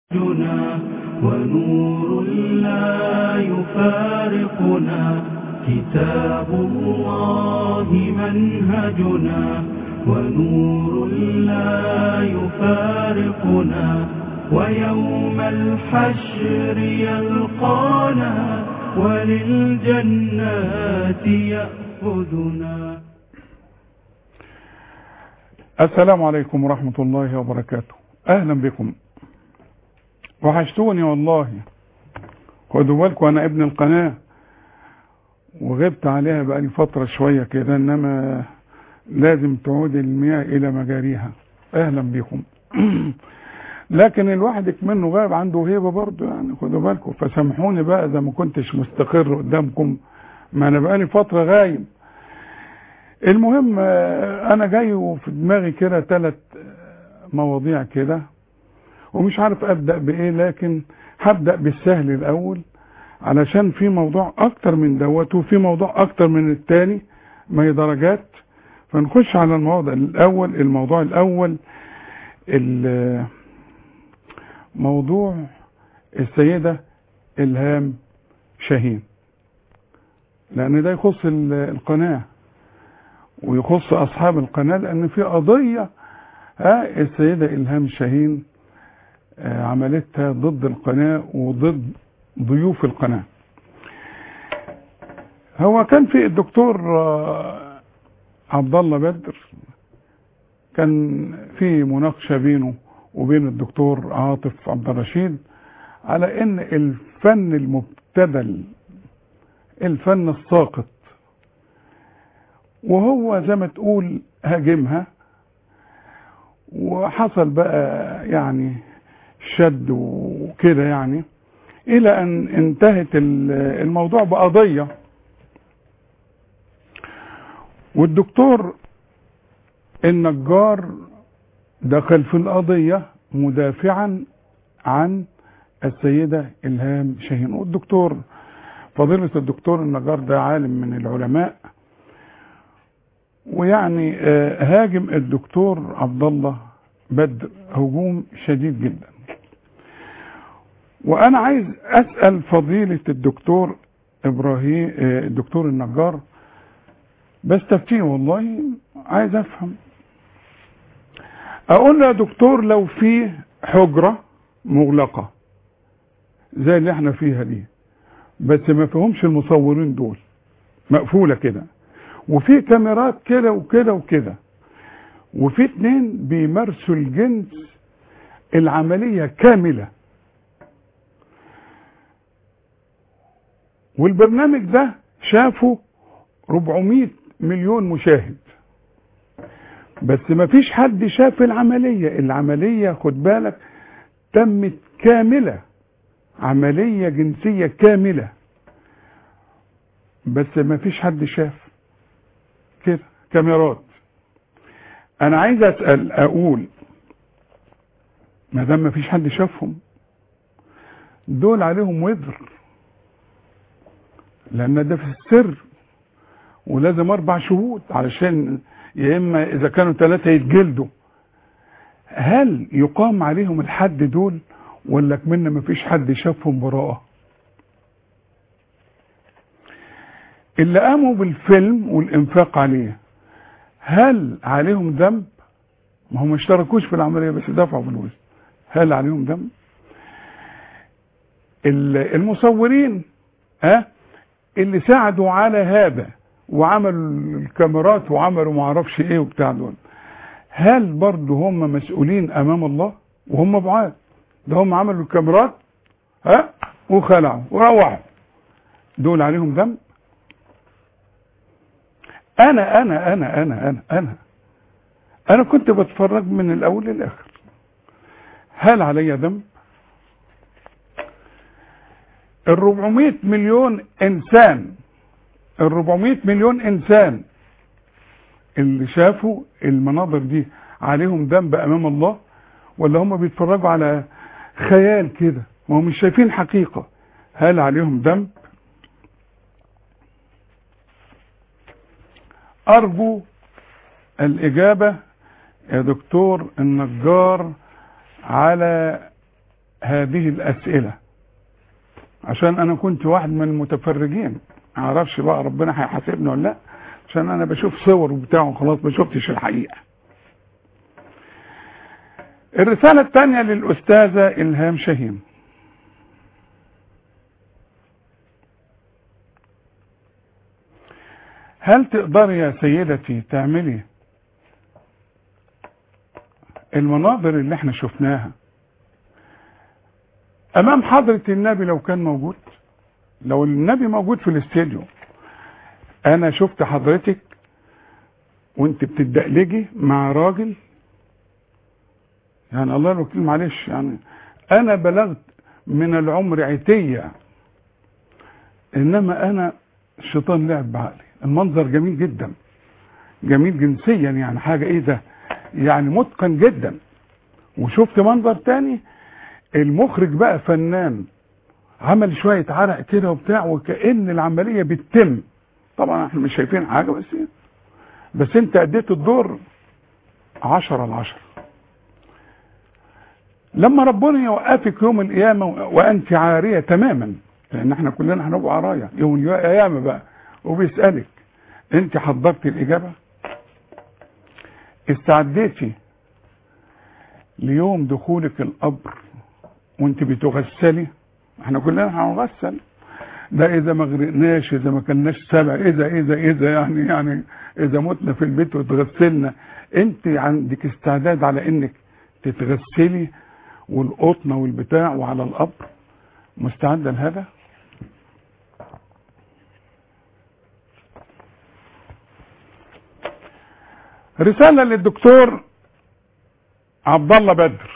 ونور لا يفارقنا كتاب الله منهجنا ونور لا يفارقنا ويوم الحشر يلقانا وللجنات يأخذنا. السلام عليكم ورحمة الله وبركاته. أهلا بكم، وحشتوني والله. خدوا بالكم أنا ابن القناة وغبت عليها بقالي فترة شوية كده، إنما لازم تعود المياه إلى مجاريها. أهلا بكم. لكن الواحد منه غاب عنده هيبة برضه، يعني خدوا بالكم، فسامحوني بقى إذا ما كنتش مستقر قدامكم، ما أنا بقالي فترة غايب. المهم أنا جاي وفي دماغي كده 3 مواضيع كده، ومش عارف أبدأ بإيه، لكن هبدأ بالسهل الأول علشان في موضوع أكتر من دوت وفي موضوع أكتر من التاني، ما هي درجات. فنخش على الموضوع الأول. موضوع السيدة إلهام شاهين، لأن ده يخص القناة ويخص أصحاب القناة، لأن في قضية السيدة إلهام شاهين عملتها ضد القناة وضد ضيوف القناة. هو كان في الدكتور عبد الله بدر، كان في مناقشة بينه وبين الدكتور عاطف عبد الرشيد على ان الفن المبتذل، الفن الساقط، وهو زي ما تقول هاجمها، وحصل بقى يعني شد وكده، يعني الى ان انتهت الموضوع بقضية، والدكتور النجار دخل في القضية مدافعا عن السيدة إلهام شاهين. والدكتور فضيلة الدكتور النجار ده عالم من العلماء، ويعني هاجم الدكتور عبد الله بدر هجوم شديد جدا. وانا عايز اسأل فضيلة الدكتور ابراهيم، الدكتور النجار، بس تفتيه والله عايز افهم. اقول له يا دكتور، لو في حجرة مغلقة زي اللي احنا فيها دي، بس ما فيهمش المصورين دول، مقفولة كده، وفي كاميرات كده وكده وكده، وفي 2 بيمارسوا الجنس، العملية كاملة، والبرنامج ده شافه 400 مليون مشاهد، بس ما فيش حد شاف العملية خد بالك تمت كاملة، عملية جنسية كاملة، بس ما فيش حد شاف كده كاميرات. انا عايز اسأل، اقول ما دام ما فيش حد شافهم، دول عليهم وزر، لان ده في السر، ولازم 4 شهود علشان، يا اما اذا كانوا 3 يتجلدوا. هل يقام عليهم الحد دول، ولا كمان ما فيش حد شافهم براءة؟ اللي قاموا بالفيلم والانفاق عليه، هل عليهم ذنب؟ ما هم اشتركوش في العملية بس دفعوا فلوس، هل عليهم ذنب؟ المصورين اللي ساعدوا على هذا وعملوا الكاميرات وعملوا ما اعرفش ايه وبتاع دول، هل برضه هم مسؤولين امام الله؟ وهم بعاد، ده هم عملوا الكاميرات وخلعوا وروحوا، دول عليهم ذنب؟ انا كنت بتفرج من الاول للاخر، هل علي ذنب؟ 400 مليون انسان، 400 مليون انسان اللي شافوا المناظر دي عليهم ذنب امام الله، ولا هم بيتفرجوا على خيال كده، ما هم مش شايفين حقيقة؟ هل عليهم ذنب؟ ارجو الاجابة يا دكتور النجار على هذه الأسئلة، عشان أنا كنت واحد من المتفرجين، معرفش بقى ربنا هيحاسبني ولا لا، عشان أنا بشوف صور وبتاعه خلاص، ما شفتش الحقيقة. الرسالة الثانية للأستاذة إلهام شاهين. هل تقدري يا سيدتي تعملي المناظر اللي احنا شفناها امام حضرة النبي لو كان موجود؟ لو النبي موجود في الاستديو، انا شفت حضرتك وانت بتدقلجي مع راجل، يعني الله الوكيل معلش، يعني انا بلغت من العمر عتية، انما انا الشيطان لعب بعقلي. المنظر جميل جدا، جميل جنسيا، يعني حاجة ايه ده، يعني متقن جدا. وشفت منظر تاني، المخرج بقى فنان، عمل شوية عرق كده وبتاع، وكأن العملية بتتم. طبعا احنا مش شايفين حاجة، بس انت اديت الدور 10/10. لما ربنا يوقفك يوم القيامة وانت عارية تماما، لان احنا كلنا هنبقى عراية يوم القيامة بقى، وبيسألك انت حضرت الاجابة؟ استعديتي ليوم دخولك القبر وانت بتغسلي؟ احنا كلنا هنغسل، ده اذا ما غرقناش، اذا ما كلناش سبع، اذا يعني اذا متنا في البيت وتغسلنا. انت عندك استعداد على انك تتغسلي والقطنه والبتاع وعلى القبر؟ مستعده لهذا؟ رساله للدكتور عبد الله بدر.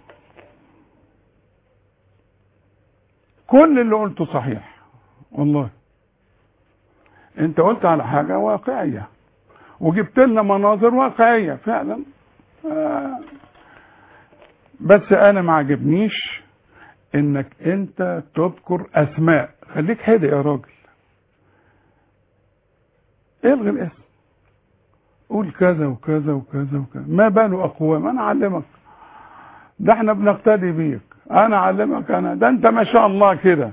كل اللي قلته صحيح والله، انت قلت على حاجة واقعية وجبت لنا مناظر واقعية فعلا، بس انا ما عجبنيش انك انت تذكر اسماء. خليك هادئ يا راجل، الغي الاسم، قول كذا وكذا وكذا وكذا. ما باله اقوام؟ انا اعلمك، ده احنا بنقتدي بيك، انا اعلمك، انا ده انت ما شاء الله كده.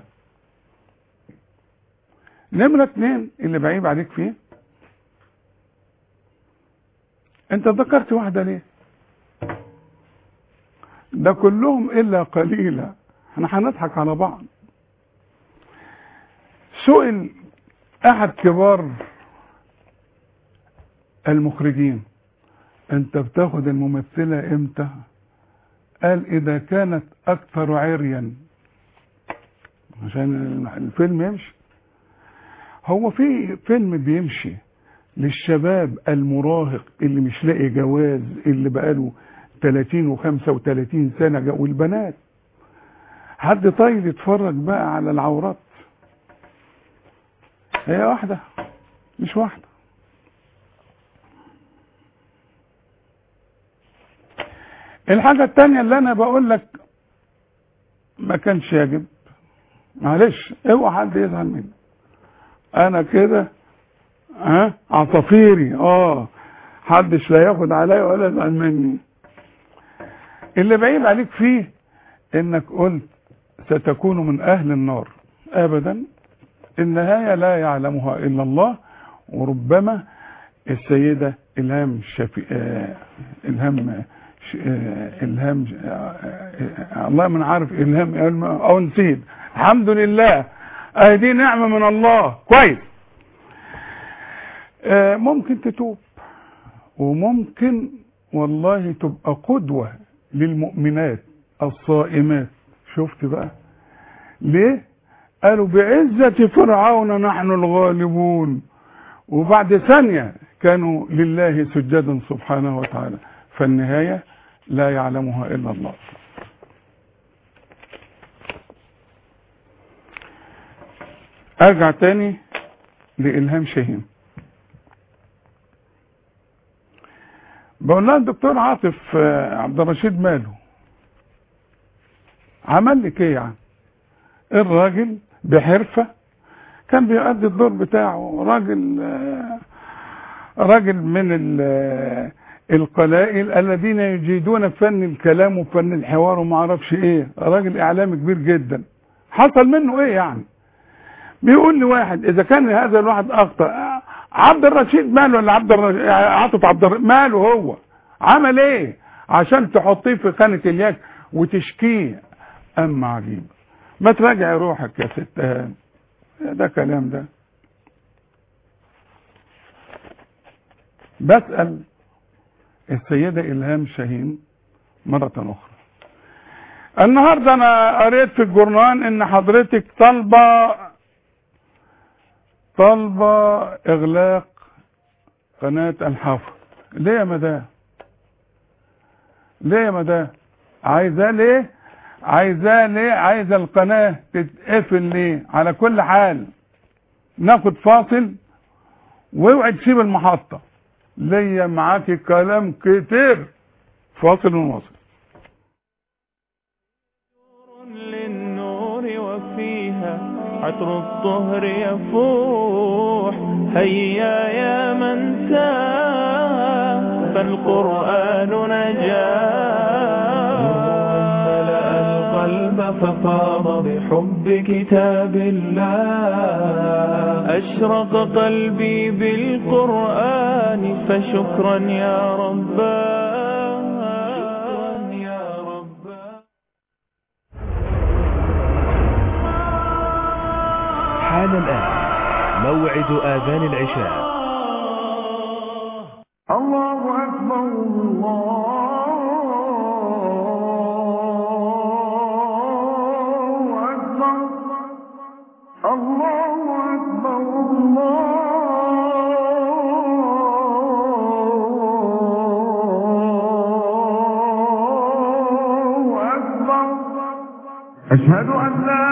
نمرة 2 اللي بعيب عليك فيه، انت ذكرت واحدة ليه؟ ده كلهم الا قليلا، احنا هنضحك على بعض. سئل احد كبار المخرجين، انت بتاخد الممثلة امتى؟ قال اذا كانت اكثر عريا، عشان الفيلم يمشي. هو في فيلم بيمشي للشباب المراهق اللي مش لاقي جواز، اللي بقاله 30 و35 سنة، والبنات، حد طيب يتفرج بقى على العورات؟ هي واحدة مش واحدة. الحاجة التانية اللي انا بقول لك ما كانش يجب، معلش اوعى حد يزعل مني، انا كده عصافيري، حدش لا ياخد عليا ولا يزعل مني. اللي بعيب عليك فيه انك قلت ستكون من اهل النار. ابدا، النهاية لا يعلمها الا الله، وربما السيدة إلهام الله من عارف إلهام أو نسيت، الحمد لله، دي نعمة من الله. كويس، ممكن تتوب، وممكن والله تبقى قدوة للمؤمنات الصائمات. شفت بقى ليه؟ قالوا بعزة فرعون نحن الغالبون، وبعد ثانية كانوا لله سجدا سبحانه وتعالى. فالنهاية لا يعلمها إلا الله. ارجع تاني لإلهام شاهين. بقول لها الدكتور عاطف عبد الرشيد ماله؟ عمل لك ايه يعني؟ الراجل بحرفة كان بيؤدي الدور بتاعه، راجل من القلائل الذين يجيدون فن الكلام وفن الحوار وما اعرفش ايه، راجل اعلامي كبير جدا. حصل منه ايه يعني؟ بيقول لي واحد اذا كان هذا الواحد اخطا، عبد الرشيد ماله ولا عاطف عبد الرشيد ماله؟ هو عمل ايه عشان تحطيه في خانه الياك وتشكيه؟ اما عجيب. ما تراجعي روحك يا ست هاني، ده كلام ده. بسأل السيدة إلهام شاهين مرة أخرى. النهاردة أنا قريت في الجورنال إن حضرتك طالبة إغلاق قناة الحافظ. ليه يا مدام؟ ليه يا مدام؟ عايزاه ليه؟ عايزة القناة تتقفل ليه؟ على كل حال ناخد فاصل واوعي تسيب المحطة، ليا معاكي كلام كتير. فاصل ونواصل. للنور وفيها عطر الطهر يفوح، هيا يا من تاه فالقرآن نجاه، ملأ القلب ففاض بحب كتاب الله، أشرق قلبي بالقرآن فشكرا يا رباه. حان الآن موعد آذان العشاء. الله أكبر الله أكبر، الله أكبر الله أكبر، أشهد أن لا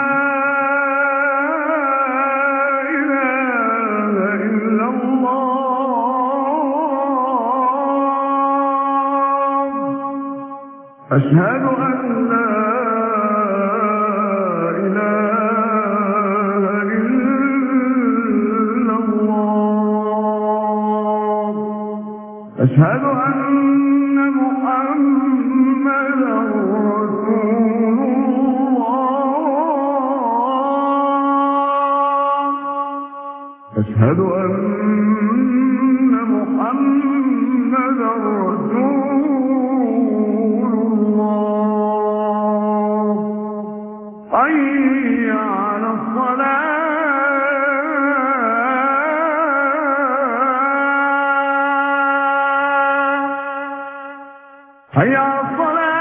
أشهد أن لا إله إلا الله، أشهد أن محمدا رسول الله، أشهد أن محمدا رسول الله. حي على الصلاة، حي على الصلاة.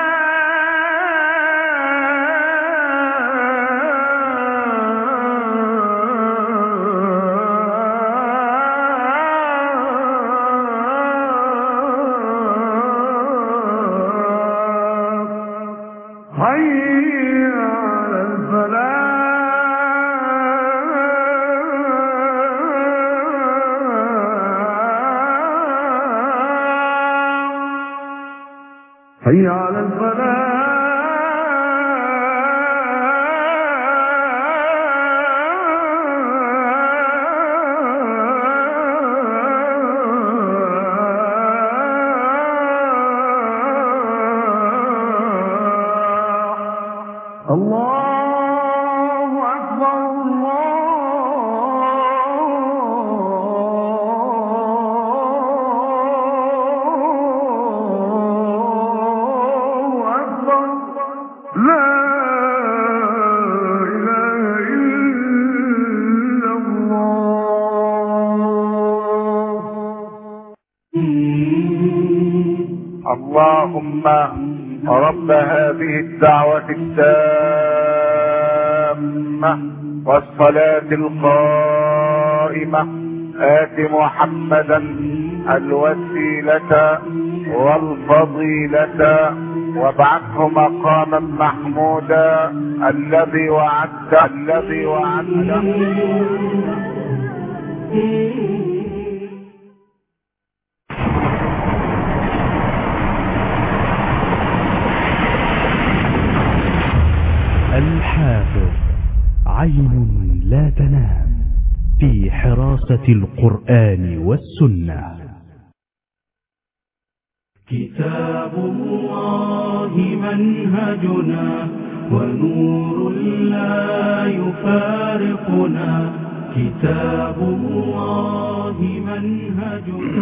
حي على الفلاح. الله أكبر الله أكبر، لا إله إلا الله. اللهم رب هذه الدعوة التامة والصلاة القائمة، آت محمدا الوسيلة والفضيلة وابعثه مقاما محمودا الذي وعدته. الحافظ عين لا تنام في حراسة القرآن والسنة. كتاب الله منهجنا ونور لا يفارقنا. كتاب الله منهجنا.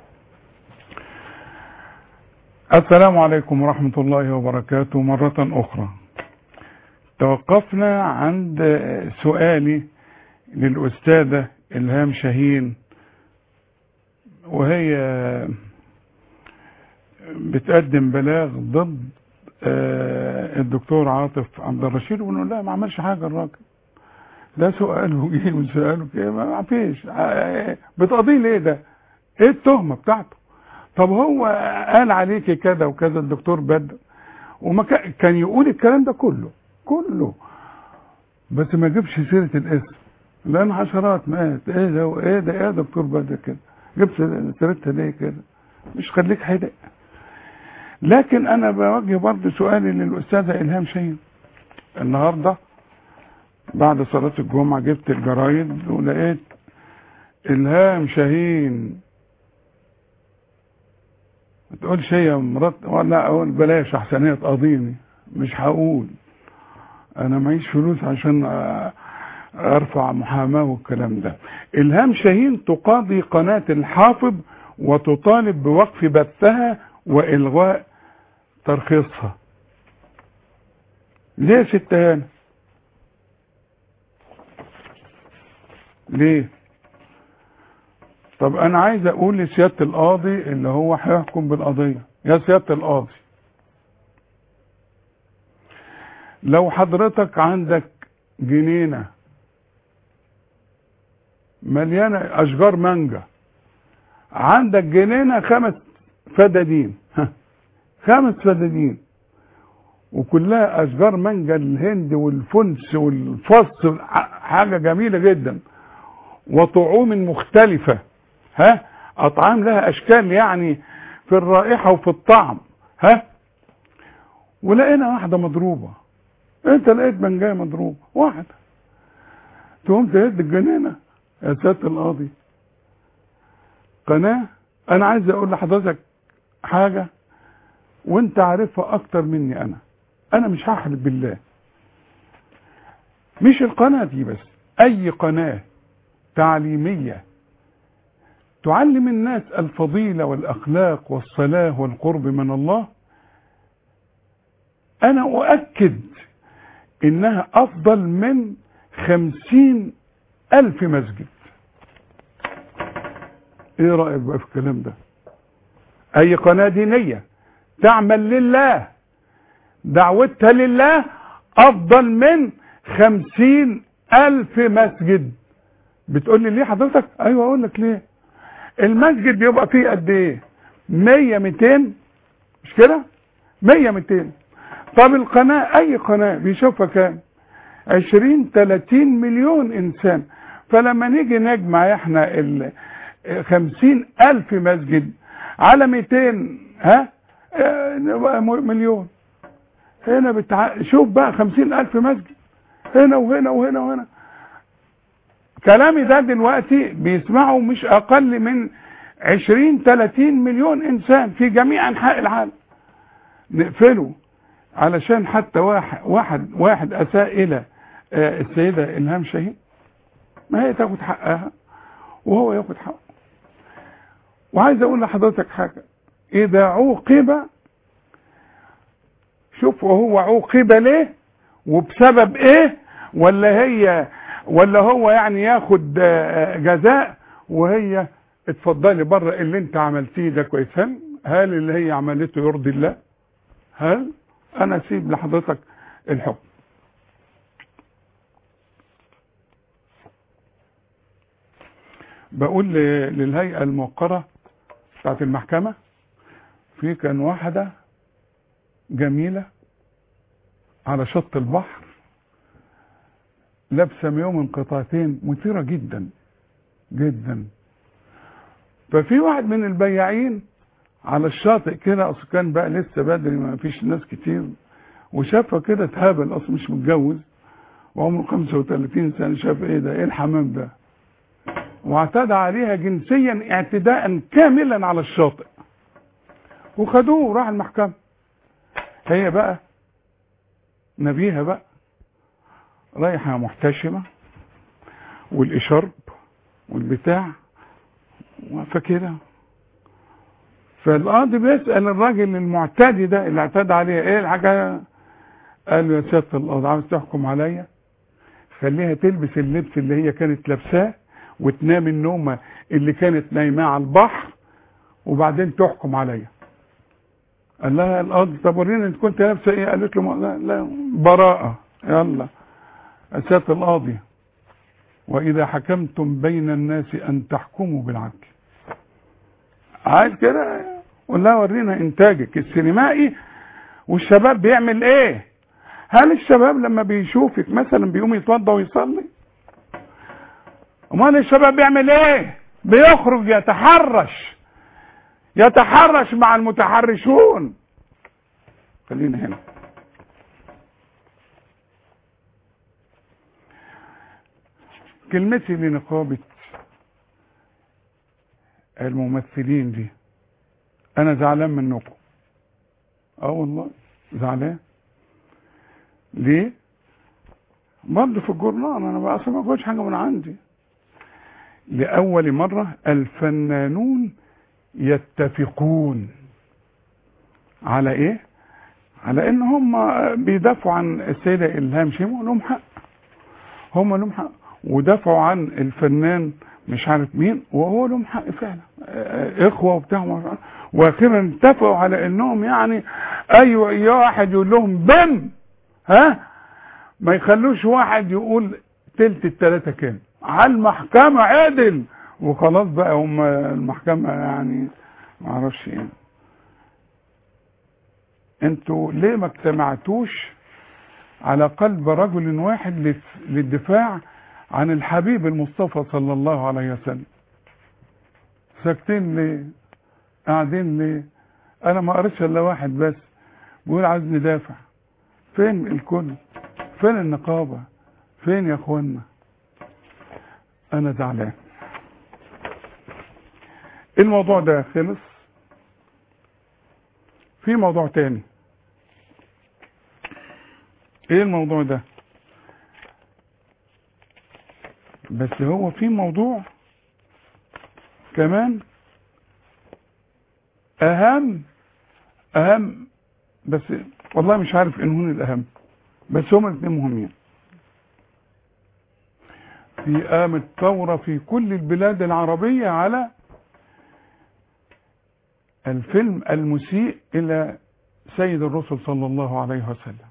السلام عليكم ورحمة الله وبركاته. مرة أخرى توقفنا عند سؤالي للأستاذة إلهام شاهين، وهي بتقدم بلاغ ضد الدكتور عاطف عبد الرشيد، ونقول لها ما عملش حاجة الراجل ده، سؤاله ايه وسؤاله كده ما فيش، بتقضيه ليه ده؟ ايه التهمة بتاعته؟ طب هو قال عليك كذا وكذا الدكتور بدر، وما كان يقول الكلام ده كله بس ما جبش سيرة الاسم، لان عشرات مات. ايه ده وايه ده؟ ايه يا دكتور بدر كده جبت سيرتها ليه كده؟ مش خليك حدق. لكن انا بوجه برضه سؤالي للاستاذة إلهام شاهين. النهارده بعد صلاة الجمعة جبت الجرايد ولقيت إلهام شاهين، ما تقولش هي مرات، ولا اقول بلاش احسن هي تقاضيني، مش هقول انا معيش فلوس عشان ارفع محاماه والكلام ده. إلهام شاهين تقاضي قناة الحافظ وتطالب بوقف بثها والغاء ترخيصها. ليه يا ست هانة؟ ليه؟ طب انا عايز اقول لسيادة القاضي اللي هو هيحكم بالقضية، يا سيادة القاضي لو حضرتك عندك جنينة مليانة اشجار مانجا، عندك جنينة 5 فدادين 5 فدادين وكلها اشجار مانجا الهند والفنس والفص، حاجة جميلة جدا، وطعوم مختلفة، اطعام لها اشكال يعني في الرائحة وفي الطعم، ولقينا واحدة مضروبة. انت لقيت منجاية مضروبة واحدة، تقوم تهد الجنينة يا سيادة القاضي؟ قناة انا عايز اقول لحضرتك حاجة وانت عارفها اكتر مني، انا مش هحلف بالله، مش القناة دي بس، اي قناة تعليمية تعلم الناس الفضيلة والاخلاق والصلاة والقرب من الله، انا اؤكد انها افضل من 50,000 مسجد. ايه رأيك بقى في الكلام ده؟ اي قناة دينية تعمل لله، دعوتها لله افضل من 50,000 مسجد. بتقول لي ليه حضرتك؟ ايوه اقول لك ليه. المسجد بيبقى فيه قد ايه؟ 100 200، مش كده؟ 100 200. طب القناة اي قناة بيشوفها كام؟ 20 30 مليون انسان. فلما نيجي نجمع احنا 50,000 مسجد على 200 نبقى مليون. هنا شوف بقى 50,000 مسجد هنا وهنا وهنا وهنا. كلامي ده دلوقتي بيسمعوا مش اقل من 20 30 مليون انسان في جميع انحاء العالم. نقفله علشان حتى واحد اساء الى السيدة إلهام شاهين؟ ما هي تاخد حقها وهو ياخد حقه. وعايز اقول لحضرتك حاجة، اذا عوقب، شوف وهو عوقب ليه وبسبب ايه، ولا هو يعني ياخد جزاء وهي اتفضلي بره اللي انت عملتيه ده كويس. هل اللي هي عملته يرضي الله؟ هل انا اسيب لحضرتك الحكم. بقول للهيئة الموقرة بتاعت المحكمة، في كان واحدة جميلة على شط البحر لابسة مايو من قطعتين مثيرة جدا جدا. ففي واحد من البياعين على الشاطئ كده، اصل كان بقى لسه بدري ما فيش ناس كتير، وشافها كده اتهبل، اصل مش متجوز وعمره 35 سنة، شاف ايه ده، ايه الحمام ده، واعتدى عليها جنسيا اعتداء كاملا على الشاطئ. وخدوه وراح المحكمة. هي بقى نبيها بقى رايحة محتشمة والإشارب والبتاع واقفة كده. فالقاضي بيسأل الراجل المعتدي ده اللي اعتدى عليه ايه الحاجة؟ قال له يا سيادة القاضي عاوز تحكم عليا خليها تلبس اللبس اللي هي كانت لابساه وتنام النومة اللي كانت نايماه على البحر وبعدين تحكم عليا. قال لها القاضي طب ورينا انت كنت لابسه ايه؟ قالت له لا براءة. يلا يا سيادة القاضي واذا حكمتم بين الناس ان تحكموا بالعدل. عايز كده قول لها ورينا انتاجك السينمائي والشباب بيعمل ايه؟ هل الشباب لما بيشوفك مثلا بيقوم يتوضى ويصلي؟ امال الشباب بيعمل ايه؟ بيخرج يتحرش مع المتحرشون. خلينا هنا. كلمتي لنقابة الممثلين دي انا زعلان منكم. والله زعلان. ليه؟ برضه في الجورنال انا بقى اصلا ما بقولش حاجه من عندي. لاول مره الفنانون يتفقون على ايه؟ على ان هم بيدافعوا عن السيده الهام شيمو لهم حق. هم لهم حق ودافعوا عن الفنان مش عارف مين وهو لهم حق فعلا اخوه وبتاع. واخيرا اتفقوا على انهم يعني ايوه يا واحد يقول لهم بم ما يخلوش واحد يقول تلت التلاته كام على المحكمه عدل وخلاص بقى. هم المحكمه يعني ما اعرفش ايه. انتوا ليه ما اجتمعتوش على قلب رجل واحد للدفاع عن الحبيب المصطفى صلى الله عليه وسلم؟ ساكتين ليه؟ قاعدين ليه؟ انا ما قريتش الا واحد بس بيقول عايز ندافع. فين الكل؟ فين النقابة؟ فين يا اخوانا؟ انا زعلان. الموضوع ده خلص. في موضوع تاني. ايه الموضوع ده؟ بس هو في موضوع كمان اهم بس والله مش عارف انهون الاهم بس هما الاثنين مهمين. في قامت ثورة في كل البلاد العربية على الفيلم المسيء الى سيد الرسل صلى الله عليه وسلم.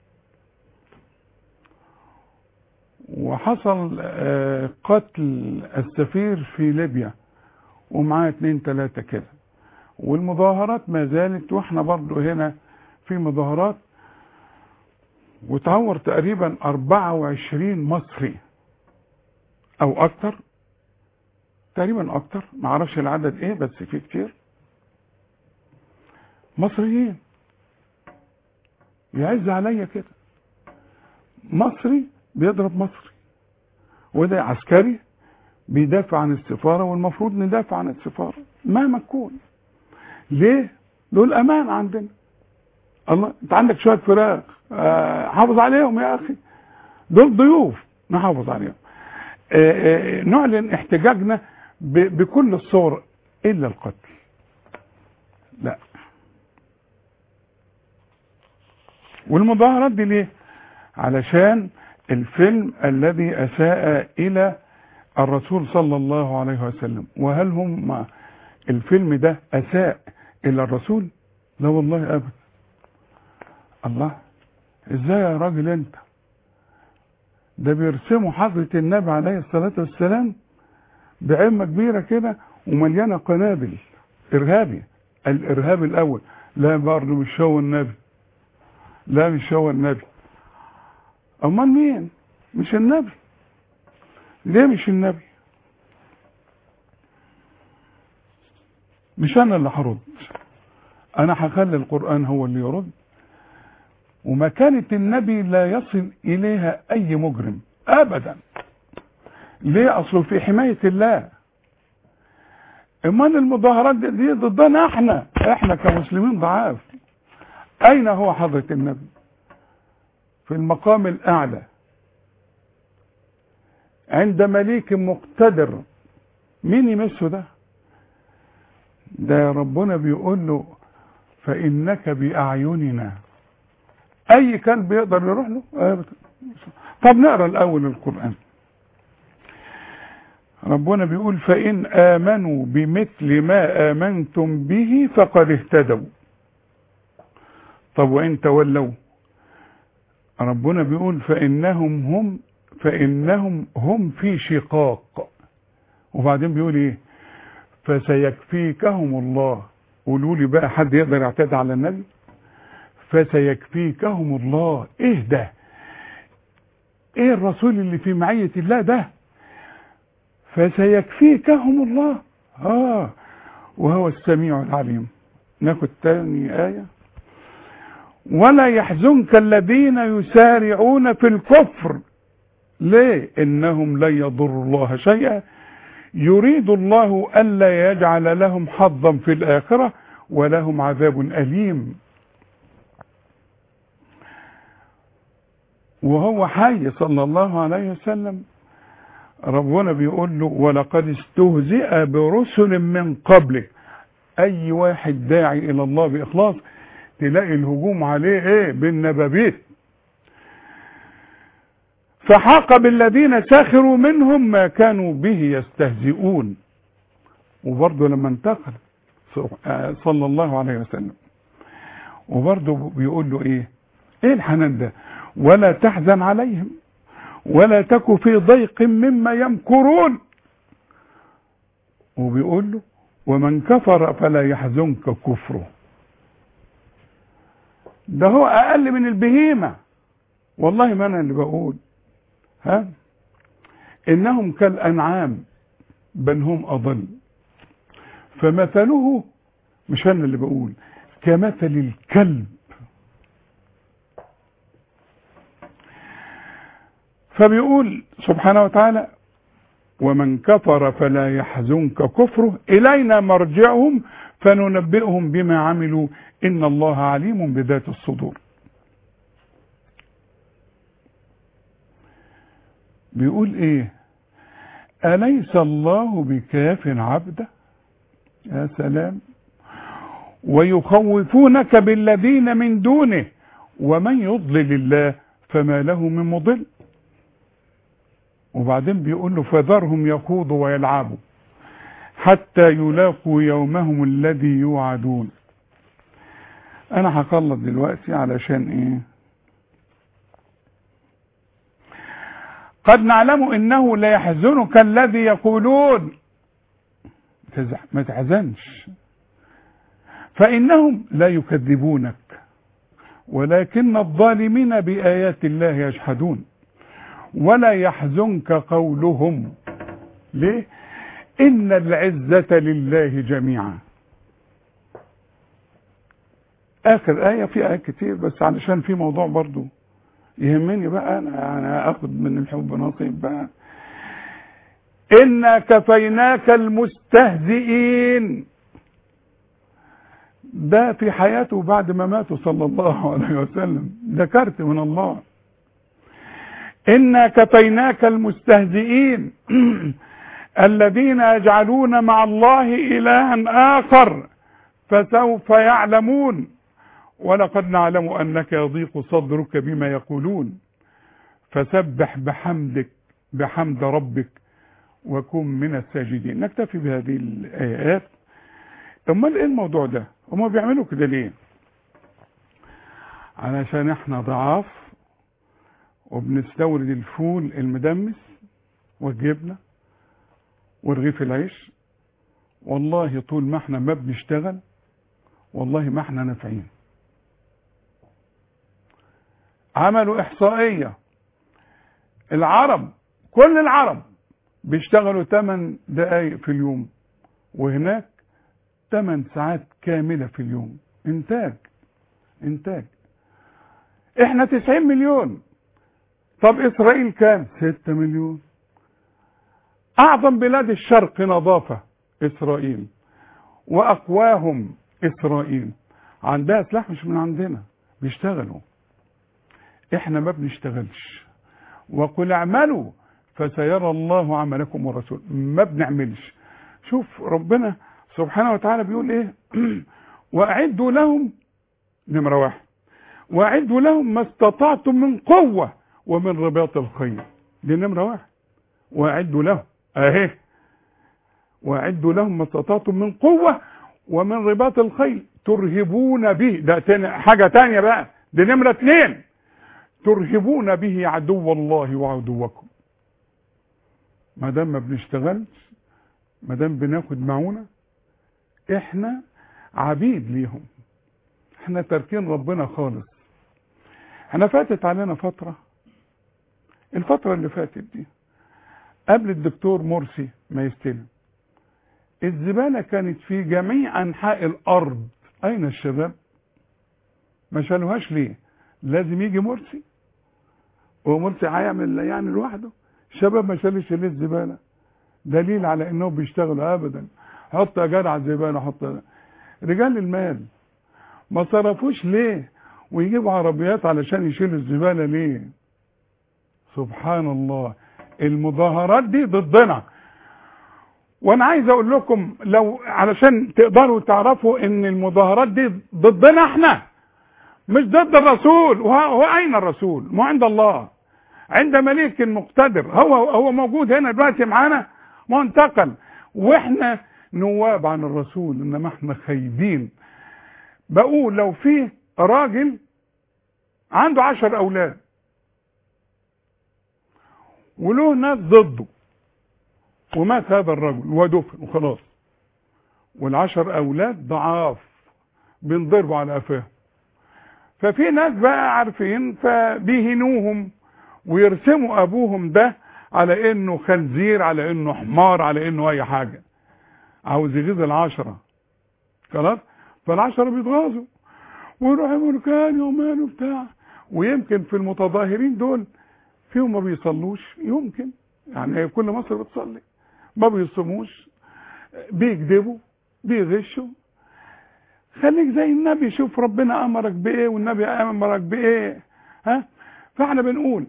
وحصل قتل السفير في ليبيا ومعاه 2 3 كده. والمظاهرات ما زالت واحنا برضو هنا في مظاهرات. وتعور تقريبا 24 مصري او اكتر تقريبا اكتر ما اعرفش العدد ايه بس في كتير مصريين. يعز عليا كده مصري بيضرب مصري وده عسكري بيدافع عن السفارة والمفروض ندافع عن السفارة مهما تكون. ليه؟ دول امان عندنا. الله انت عندك شوية فراخ حافظ عليهم يا اخي. دول ضيوف نحافظ عليهم. نعلن احتجاجنا بكل الصور الا القتل. لا. والمظاهرات دي ليه؟ علشان الفيلم الذي اساء الى الرسول صلى الله عليه وسلم. وهل هم الفيلم ده اساء الى الرسول؟ لا والله ابدا. الله ازاي يا راجل انت؟ ده بيرسموا حضرة النبي عليه الصلاة والسلام بعمة كبيرة كده ومليانة قنابل ارهابي. الارهاب الاول. لا برضه مش هو النبي. لا مش هو النبي. امال مين؟ مش النبي. ليه مش النبي؟ مش انا اللي هرد. انا هخلي القرآن هو اللي يرد. ومكانة النبي لا يصل اليها اي مجرم ابدا. ليه؟ اصله في حماية الله. امال المظاهرات دي ضدنا احنا كمسلمين ضعاف. اين هو حضرة النبي في المقام الاعلى عند مليك مقتدر؟ مين يمسه ده ربنا بيقول له فإنك بأعيننا. أي كلب يقدر يروح له؟ طب نقرأ الأول القرآن. ربنا بيقول فإن آمنوا بمثل ما آمنتم به فقد اهتدوا. طب وإن تولوا؟ ربنا بيقول فإنهم هم في شقاق. وبعدين بيقول ايه؟ فسيكفيكهم الله. قولوا لي بقى حد يقدر يعتدي على النبي؟ فسيكفيكهم الله. ايه ده؟ ايه الرسول اللي في معية الله ده؟ فسيكفيكهم الله. وهو السميع العليم. ناخد تاني آية. ولا يحزنك الذين يسارعون في الكفر. ليه؟ إنهم لن يضروا الله شيئا يريد الله ألا يجعل لهم حظا في الآخرة ولهم عذاب أليم. وهو حي صلى الله عليه وسلم ربنا بيقول له ولقد استهزئ برسل من قبلك. أي واحد داعي إلى الله بإخلاص تلاقي الهجوم عليه بالنبابيت. فحاق بالذين سخروا منهم ما كانوا به يستهزئون. وبرضه لما انتقل صلى الله عليه وسلم وبرضه بيقول له ايه الحنان ده؟ ولا تحزن عليهم ولا تك في ضيق مما يمكرون. وبيقول له ومن كفر فلا يحزنك كفره. ده هو اقل من البهيمة. والله ما انا اللي بقول. إنهم كالأنعام بل هم أضل. فمثله، مش أنا اللي بقول، كمثل الكلب. فبيقول سبحانه وتعالى ومن كفر فلا يحزنك كفره إلينا مرجعهم فننبئهم بما عملوا إن الله عليم بذات الصدور. بيقول ايه؟ أليس الله بكاف عبده؟ يا سلام. ويخوفونك بالذين من دونه ومن يضلل الله فما له من مضل. وبعدين بيقول له فذرهم يخوضوا ويلعبوا حتى يلاقوا يومهم الذي يوعدون. انا هخلص دلوقتي علشان ايه؟ قد نعلم انه لا يحزنك الذي يقولون. ما تحزنش فانهم لا يكذبونك ولكن الظالمين بآيات الله يجحدون. ولا يحزنك قولهم. ليه؟ إن العزة لله جميعا. آخر آية، في آيات كتير بس علشان في موضوع برضو يهمني بقى أنا أخذ من الحب نصيب بقى. إنا كفيناك المستهزئين. ده في حياته بعد ما ماتوا صلى الله عليه وسلم، ده كرت من الله. إنا كفيناك المستهزئين الذين يجعلون مع الله إلها آخر فسوف يعلمون. ولقد نعلم أنك يضيق صدرك بما يقولون فسبح بحمد ربك وكن من الساجدين. نكتفي بهذه الآيات. امال ايه الموضوع ده؟ هم بيعملوا كده ليه؟ علشان احنا ضعاف وبنستورد الفول المدمس والجبنه ورغيف العيش. والله طول ما احنا ما بنشتغل والله ما احنا نافعين. عملوا احصائيه، العرب كل العرب بيشتغلوا 8 دقايق في اليوم وهناك 8 ساعات كاملة في اليوم. انتاج. احنا 90 مليون. طب اسرائيل كام؟ 6 مليون. اعظم بلاد الشرق نظافة إسرائيل وأقواهم إسرائيل. عندها سلاح مش من عندنا، بيشتغلوا، احنا ما بنشتغلش. وقل اعملوا فسيرى الله عملكم ورسوله، ما بنعملش. شوف ربنا سبحانه وتعالى بيقول ايه؟ واعدوا لهم، نمرة 1، واعدوا لهم ما استطعتم من قوة ومن رباط الخيل. دي نمرة 1. واعدوا لهم اهي، واعدوا لهم ما استطعتم من قوة ومن رباط الخيل ترهبون به. ده حاجة تانية بقى، دي نمرة 2، ترهبون به عدو الله وعدوكم. ما دام ما بنشتغلش، ما دام بناخد معونة، احنا عبيد ليهم، احنا تاركين ربنا خالص. احنا فاتت علينا فترة، الفترة اللي فاتت دي قبل الدكتور مرسي ما يستلم، الزبالة كانت في جميع أنحاء الأرض. أين الشباب؟ ما شالوهاش ليه؟ لازم يجي مرسي، ومرسي هيعمل يعني لوحده؟ الشباب ما شالش ليه الزبالة؟ دليل على انهم بيشتغلوا ابدا. حط يا جدع زبالة، حط. رجال المال ما صرفوش ليه ويجيبوا عربيات علشان يشيلوا الزبالة ليه؟ سبحان الله. المظاهرات دي ضدنا، وانا عايز اقول لكم لو علشان تقدروا تعرفوا ان المظاهرات دي ضدنا احنا، مش ضد الرسول. وهو اين الرسول؟ ما عند الله، عند مليك مقتدر. هو موجود هنا دلوقتي معانا، ما انتقل، واحنا نواب عن الرسول، انما احنا خايبين. بقول لو في راجل عنده 10 اولاد وله ناس ضده، ومات هذا الرجل ودفن وخلاص، وال10 اولاد ضعاف بينضربوا على قفاهم، ففي ناس بقى عارفين فبيهنوهم ويرسموا ابوهم ده على انه خنزير، على انه حمار، على انه اي حاجة، عاوز يغيظ ال10. خلاص، فال10 بيتغاظوا ويروحوا يقولوا كان يومين وبتاع. ويمكن في المتظاهرين دول فيهم ما بيصلوش، يمكن يعني كل مصر بتصلي، ما بيصوموش، بيكذبوا، بيغشوا. خليك زي النبي، شوف ربنا امرك بايه والنبي امرك بايه. فاحنا بنقول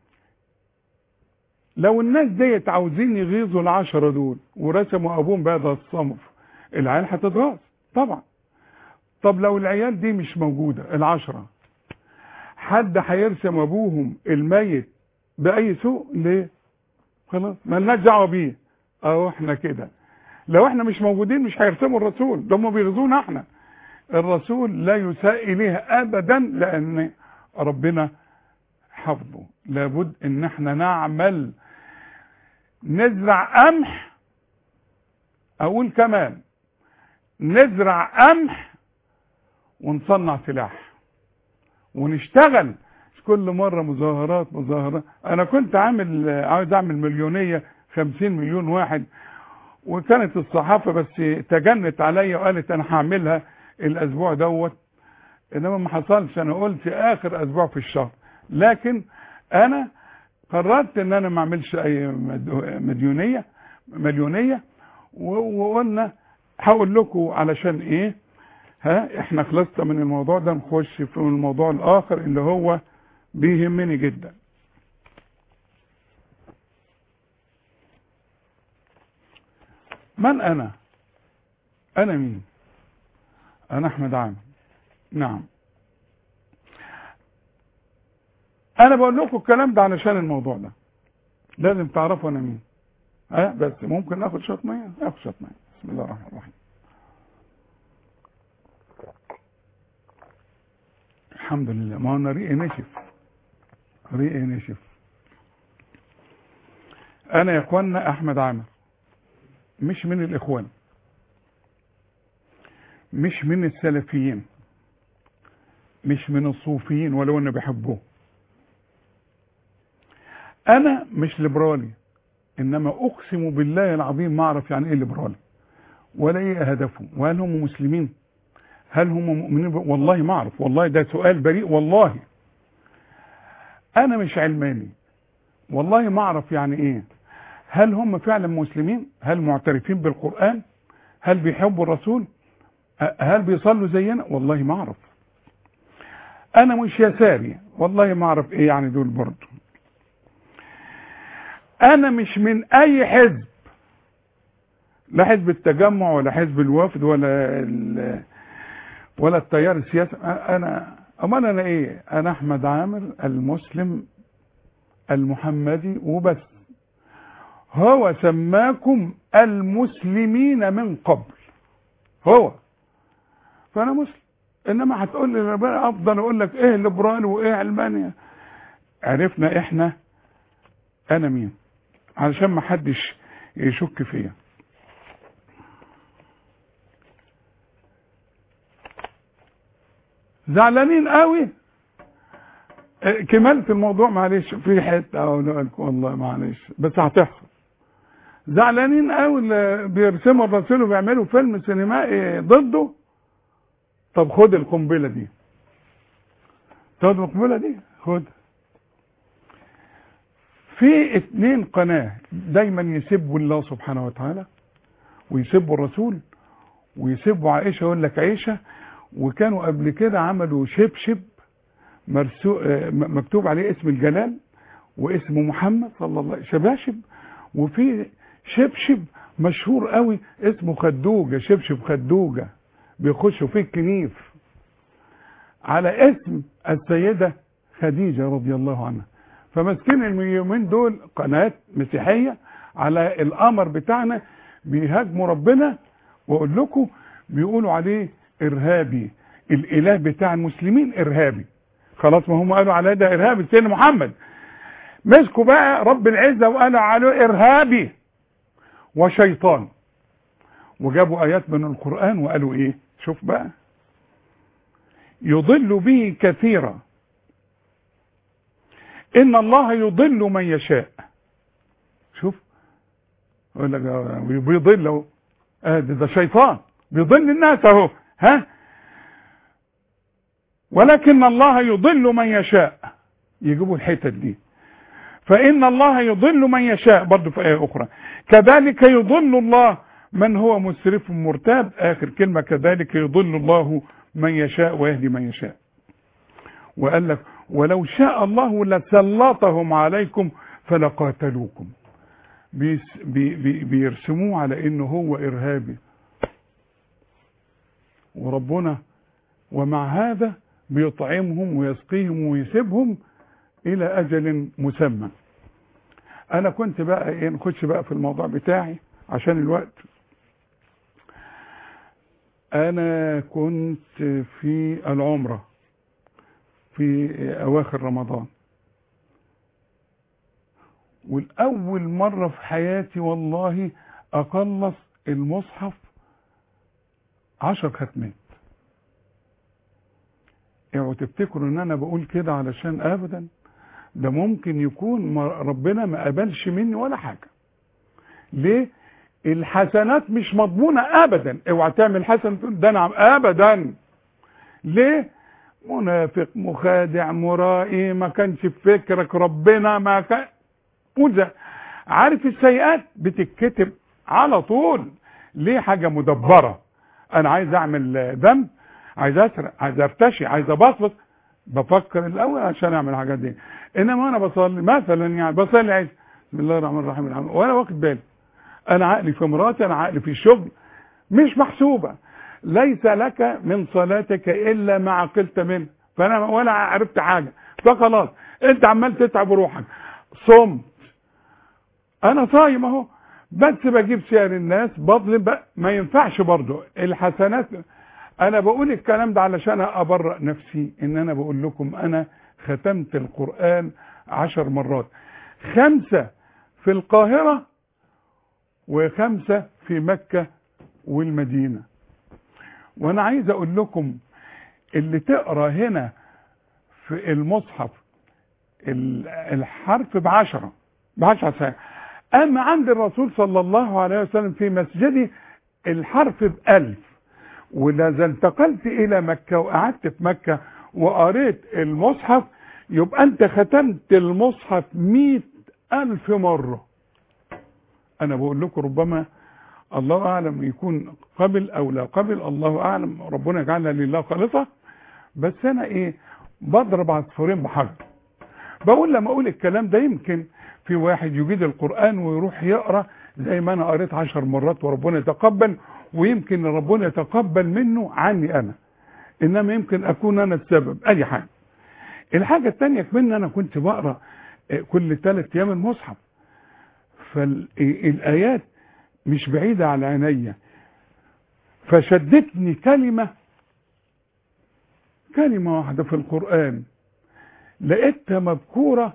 لو الناس ديت عاوزين يغيظوا ال10 دول ورسموا ابوهم بهذا الصنف، العيال هتتغاظ طبعا. طب لو العيال دي مش موجودة، ال10، حد هيرسم ابوهم الميت باي سوء ليه؟ خلاص مالناش دعوه بيه. اهو احنا كده، لو احنا مش موجودين مش هيرسموا الرسول، ده هم بيغزونا احنا. الرسول لا يساء اليه ابدا، لان ربنا حفظه. لابد ان احنا نعمل، نزرع قمح، اقول كمان نزرع قمح ونصنع سلاح ونشتغل. كل مرة مظاهرات. انا كنت عاوز اعمل مليونية، 50 مليون واحد، وكانت الصحافة بس تجنت عليا وقالت انا هعملها الاسبوع دوت، انما ما حصلش. انا قلت اخر اسبوع في الشهر، لكن انا قررت ان انا ما اعملش اي مليونية. وقلنا هقول لكم علشان ايه. احنا خلصنا من الموضوع ده، نخش في الموضوع الاخر اللي هو بيهمني جدا. من انا مين؟ انا احمد عامر. نعم، انا بقول لكم الكلام ده علشان الموضوع ده لازم تعرفوا انا مين. بس ممكن ناخد شويه ميه؟ ناخد شويه ميه. بسم الله الرحمن الرحيم. الحمد لله. ما انا ريقي نشف. انا يا اخوانا احمد عامر، مش من الاخوان، مش من السلفيين، مش من الصوفيين ولو اني بحبوه. انا مش ليبرالي، انما اقسم بالله العظيم ما اعرف يعني ايه ليبرالي ولا ايه هدفهم، وهل هم مسلمين، هل هم مؤمنين والله ما اعرف. والله ده سؤال بريء. والله انا مش علماني، والله ما اعرف يعني ايه. هل هم فعلا مسلمين؟ هل معترفين بالقرآن؟ هل بيحبوا الرسول؟ هل بيصلوا زينا؟ والله ما اعرف. انا مش يساري، والله ما اعرف ايه يعني دول برضه. انا مش من اي حزب، لا حزب التجمع ولا حزب الوفد ولا التيار السياسي. انا ايه؟ انا احمد عامر المسلم المحمدي وبس. هو سماكم المسلمين من قبل، هو، فانا مسلم. انما هتقول لي افضل اقول لك ايه ليبرالي وايه علماني؟ عرفنا احنا انا مين، علشان ما حدش يشك فيا. زعلانين قوي. كملت الموضوع معلش في حته اقول لكم والله معلش بس هتحصل. زعلانين قوي اللي بيرسموا الرسول وبيعملوا فيلم سينمائي ضده. طب خد القنبله دي، خد القنبله دي، خد. في 2 قناه دايما يسبوا الله سبحانه وتعالى ويسبوا الرسول ويسبوا عائشه، يقول لك عائشه. وكانوا قبل كده عملوا شبشب مكتوب عليه اسم الجلال واسم محمد صلى الله عليه وسلم، شباشب. وفي شبشب مشهور قوي اسمه خدوجه، شبشب خدوجه بيخشوا فيه الكنيف على اسم السيده خديجه رضي الله عنها. فماسكين اليومين دول قناه مسيحيه على القمر بتاعنا بيهاجموا ربنا، واقول لكم بيقولوا عليه ارهابي، الاله بتاع المسلمين ارهابي. خلاص، ما هم قالوا عليه ده ارهابي سيدنا محمد. مسكوا بقى رب العزه وقالوا عليه ارهابي وشيطان، وجابوا ايات من القران وقالوا ايه؟ شوف بقى، يضل به كثيرا، ان الله يضل من يشاء. شوف يقول لك بيضل اهو، ده شيطان بيضل الناس اهو، ها؟ ولكن الله يضل من يشاء. يجيبوا الحتت دي. فإن الله يضل من يشاء برضه في آية أخرى. كذلك يضل الله من هو مسرف مرتاب. آخر كلمة كذلك يضل الله من يشاء ويهدي من يشاء. وقال لك ولو شاء الله لسلطهم عليكم فلقاتلوكم. بيرسموه على إنه هو إرهابي. وربنا ومع هذا بيطعمهم ويسقيهم ويسيبهم الى اجل مسمى. انا كنت بقى ايه، نخش بقى في الموضوع بتاعي عشان الوقت. انا كنت في العمرة في اواخر رمضان، والاول مرة في حياتي والله اخلص المصحف 10 ختمات. اوعوا تفتكروا ان انا بقول كده علشان ابدا، ده ممكن يكون ربنا ما قبلش مني ولا حاجه. ليه؟ الحسنات مش مضمونه ابدا. اوعى تعمل حسن تقول ده نعم، ابدا. ليه؟ منافق، مخادع، مرائي، ما كانش في فكرك ربنا، ما كان. عارف السيئات بتتكتب على طول. ليه؟ حاجه مدبره. انا عايز اعمل ذنب، عايز اسرق، عايز ارتشي، عايز ابصبص، بفكر الاول عشان اعمل الحاجات دي. انما انا بصلي مثلا، يعني بصلي عايز بسم الله الرحمن الرحيم وانا واخد بالي. انا عقلي في مراتي، انا عقلي في الشغل، مش محسوبه. ليس لك من صلاتك الا ما عقلت منه. فانا ولا عرفت حاجه، فخلاص انت عمال تتعب روحك. صمت، انا صايم اهو، بس بجيب سير الناس بظلم بقى. ما ينفعش برضو الحسنات. انا بقول الكلام ده علشان ابرأ نفسي، ان انا بقول لكم انا ختمت القرآن 10 مرات، 5 في القاهرة و5 في مكة والمدينة. وانا عايز اقول لكم اللي تقرأ هنا في المصحف الحرف ب10 سنة، اما عند الرسول صلى الله عليه وسلم في مسجدي الحرف ب1000. ولذا انتقلت الى مكة وقعدت في مكة وقريت المصحف، يبقى انت ختمت المصحف 100,000 مرة. انا بقول لكم ربما الله اعلم يكون قبل او لا قبل، الله اعلم، ربنا يجعلها لله خالصة. بس انا ايه، بضرب عصفورين بحجر. بقول لما اقول الكلام ده يمكن في واحد يجيد القرآن ويروح يقرأ زي ما انا قريت 10 مرات وربنا يتقبل، ويمكن ربنا يتقبل منه عني انا، انما يمكن اكون انا السبب. اي حاجة. الحاجة التانية كمان انا كنت بقرأ كل 3 ايام المصحف، فالايات مش بعيدة على عينيا، فشدتني كلمة واحدة في القرآن لقيتها مذكورة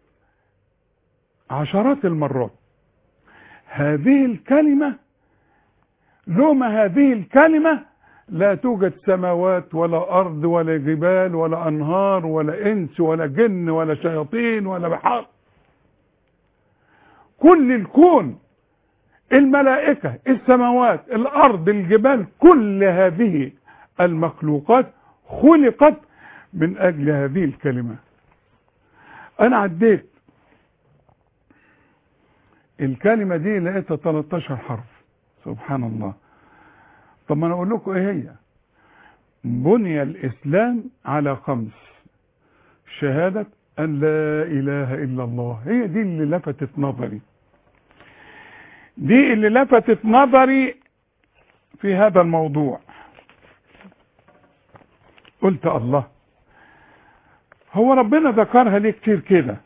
عشرات المرات. هذه الكلمة لوما هذه الكلمة لا توجد سماوات ولا أرض ولا جبال ولا أنهار ولا إنس ولا جن ولا شياطين ولا بحار. كل الكون، الملائكة، السماوات، الأرض، الجبال، كل هذه المخلوقات خلقت من أجل هذه الكلمة. أنا عديت الكلمة دي لقيتها 13 حرف. سبحان الله. طب ما أنا أقول لكم إيه هي؟ بني الإسلام على 5: شهادة أن لا إله إلا الله. هي دي اللي لفتت نظري، دي اللي لفتت نظري في هذا الموضوع. قلت الله، هو ربنا ذكرها ليه كتير كده؟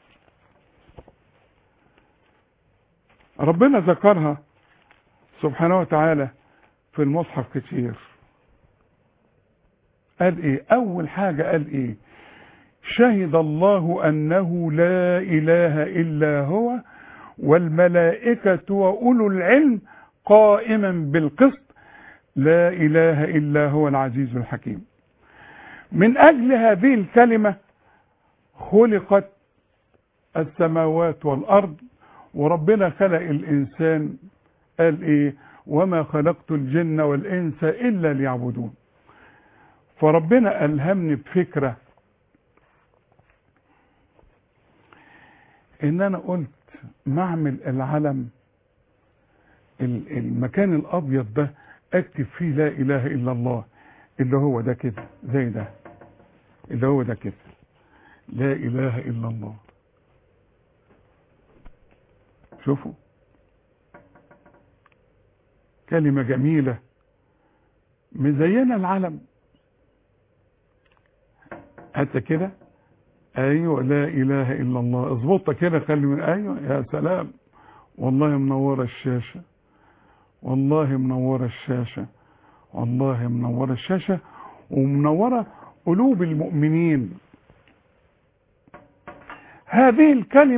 ربنا ذكرها سبحانه وتعالى في المصحف كتير. قال ايه؟ اول حاجة قال ايه؟ شهد الله انه لا اله الا هو والملائكة واولو العلم قائما بالقسط لا اله الا هو العزيز الحكيم. من اجل هذه الكلمة خلقت السماوات والارض، وربنا خلق الانسان. قال ايه؟ وما خلقت الجن والانس الا ليعبدون. فربنا الهمني بفكرة ان انا قلت معمل العلم، المكان الابيض ده اكتب فيه لا اله الا الله، اللي هو ده كده، زي ده، اللي هو ده كده، لا اله الا الله. شوفوا، كلمة جميلة مزينة العلم. حتى كده، ايوه لا اله الا الله، اظبطها كده، خلي من ايوه، يا سلام، والله منورة الشاشة، والله منورة الشاشة، والله منورة الشاشة، ومنورة قلوب المؤمنين. هذه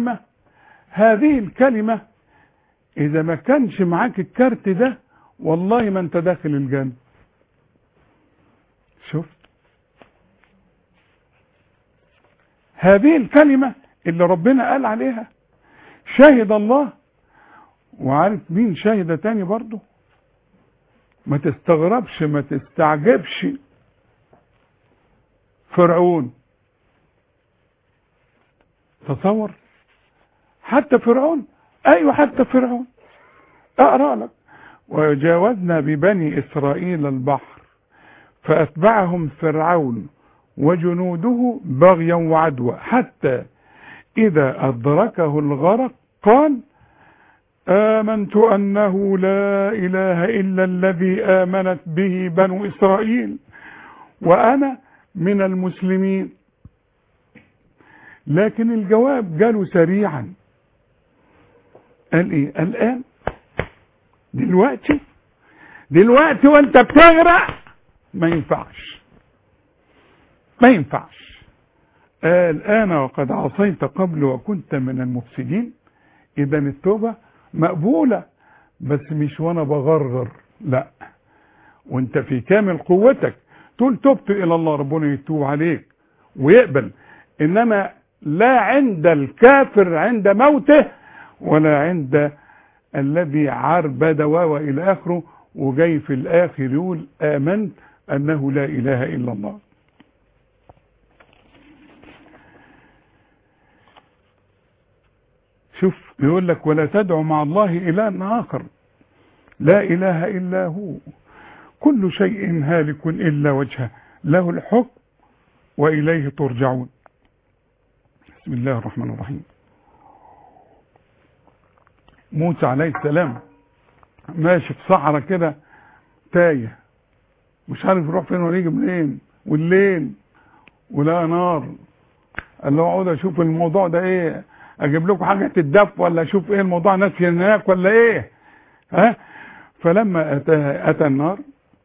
الكلمة اذا ما كانش معاك الكارت ده والله ما انت داخل الجنة. شوف هذه الكلمة اللي ربنا قال عليها شهد الله. وعارف مين شهد تاني برضو؟ ما تستغربش، ما تستعجبش، فرعون. تصور، حتى فرعون، ايوه حتى فرعون. اقرأ لك: وجاوزنا ببني اسرائيل البحر فاتبعهم فرعون وجنوده بغيا وعدوى حتى اذا ادركه الغرق قال آمنت أنه لا إله إلا الذي آمنت به بنو إسرائيل وأنا من المسلمين. لكن الجواب جاله سريعا. قال إيه؟ الآن دلوقتي وأنت بتغرق ما ينفعش. الآن وقد عصيت قبل وكنت من المفسدين. إذا التوبة مقبولة، بس مش وانا بغرغر، لا، وانت في كامل قوتك تقول تبت الى الله، ربنا يتوب عليك ويقبل. انما لا عند الكافر عند موته، ولا عند الذي عربد والى اخره، وجاي في الاخر يقول امنت انه لا اله الا الله. شوف يقول لك ولا تدعو مع الله إلها آخر. لا إله إلا هو، كل شيء هالك إلا وجهه، له الحكم وإليه ترجعون. بسم الله الرحمن الرحيم. موسى عليه السلام ماشي في صحراء كده تايه، مش عارف يروح فين ولا يجي منين، والليل ولا نار. قال له اقعد اشوف الموضوع ده ايه، اجيب لكم حاجه تدف ولا اشوف ايه الموضوع، ناس هناك ولا ايه. ها، فلما اتى النار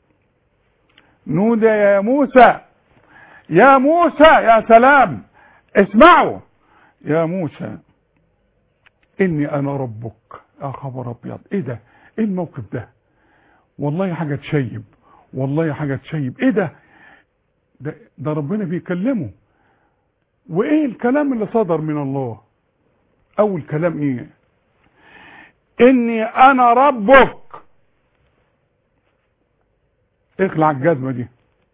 نودى يا موسى، يا موسى، يا سلام، اسمعوا يا موسى اني انا ربك. يا خبر ابيض، ايه ده، ايه الموقف ده، والله حاجه تشيب، والله حاجه تشيب. ايه ده ربنا بيكلمه. وايه الكلام اللي صدر من الله؟ اول كلام ايه؟ اني انا ربك. اخلع الجزمه دي،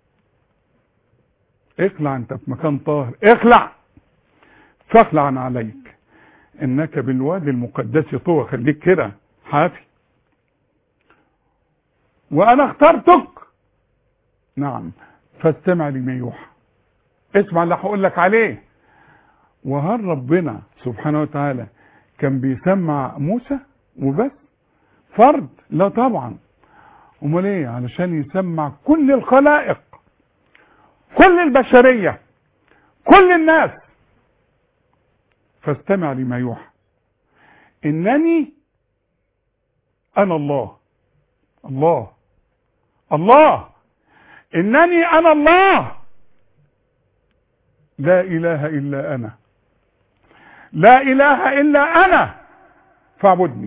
اخلع، انت في مكان طاهر، اخلع، فاخلع عليك انك بالوادي المقدس طوى. خليك كده حافي، وانا اخترتك. نعم، فاستمع لما يوحى، اسمع اللي هقول لك عليه. وهل ربنا سبحانه وتعالى كان بيسمع موسى وبس فرد؟ لا طبعا. امال ايه؟ علشان يسمع كل الخلائق، كل البشريه، كل الناس. فاستمع لما يوحى انني انا الله. الله الله، انني انا الله، لا اله الا انا، لا اله الا انا فاعبدني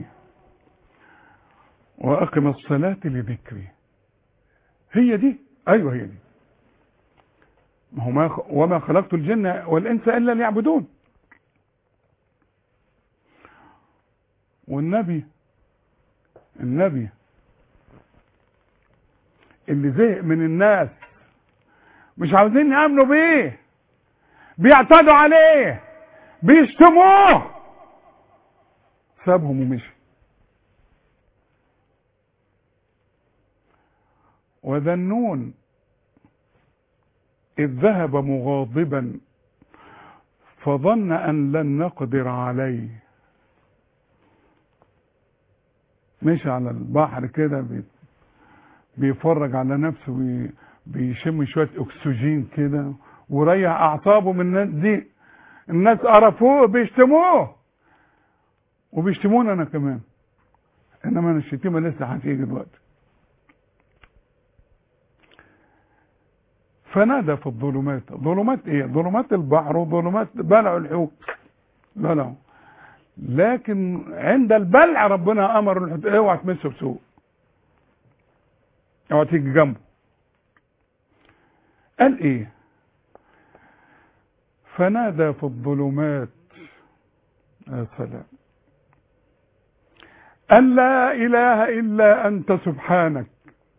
واقم الصلاة لذكري. هي دي، ايوه هي دي. ما هو وما خلقت الجن والانس الا ليعبدون. والنبي اللي زهق من الناس مش عاوزين يامنوا بيه، بيعتدوا عليه، بيشتموه، سابهم ومشي. وذا النون إذ ذهب مغاضبا فظن أن لن نقدر عليه. مشي على البحر كده بيفرج على نفسه، بيشم شوية أكسجين كده وريح أعصابه من الناس دي. الناس قرفوه، بيشتموه وبيشتمونا أنا كمان، إنما أنا الشتيمة لسه هتيجي دلوقتي. فنادى في الظلمات. ظلمات ايه؟ ظلمات البحر وظلمات بلع الحوت، بلعوا. لكن عند البلع ربنا امر الحوت اوعى تمسه بسوء، اوعى تيجي جنبه. قال ايه؟ فنادى في الظلمات، يا سلام، أن لا إله إلا أنت سبحانك،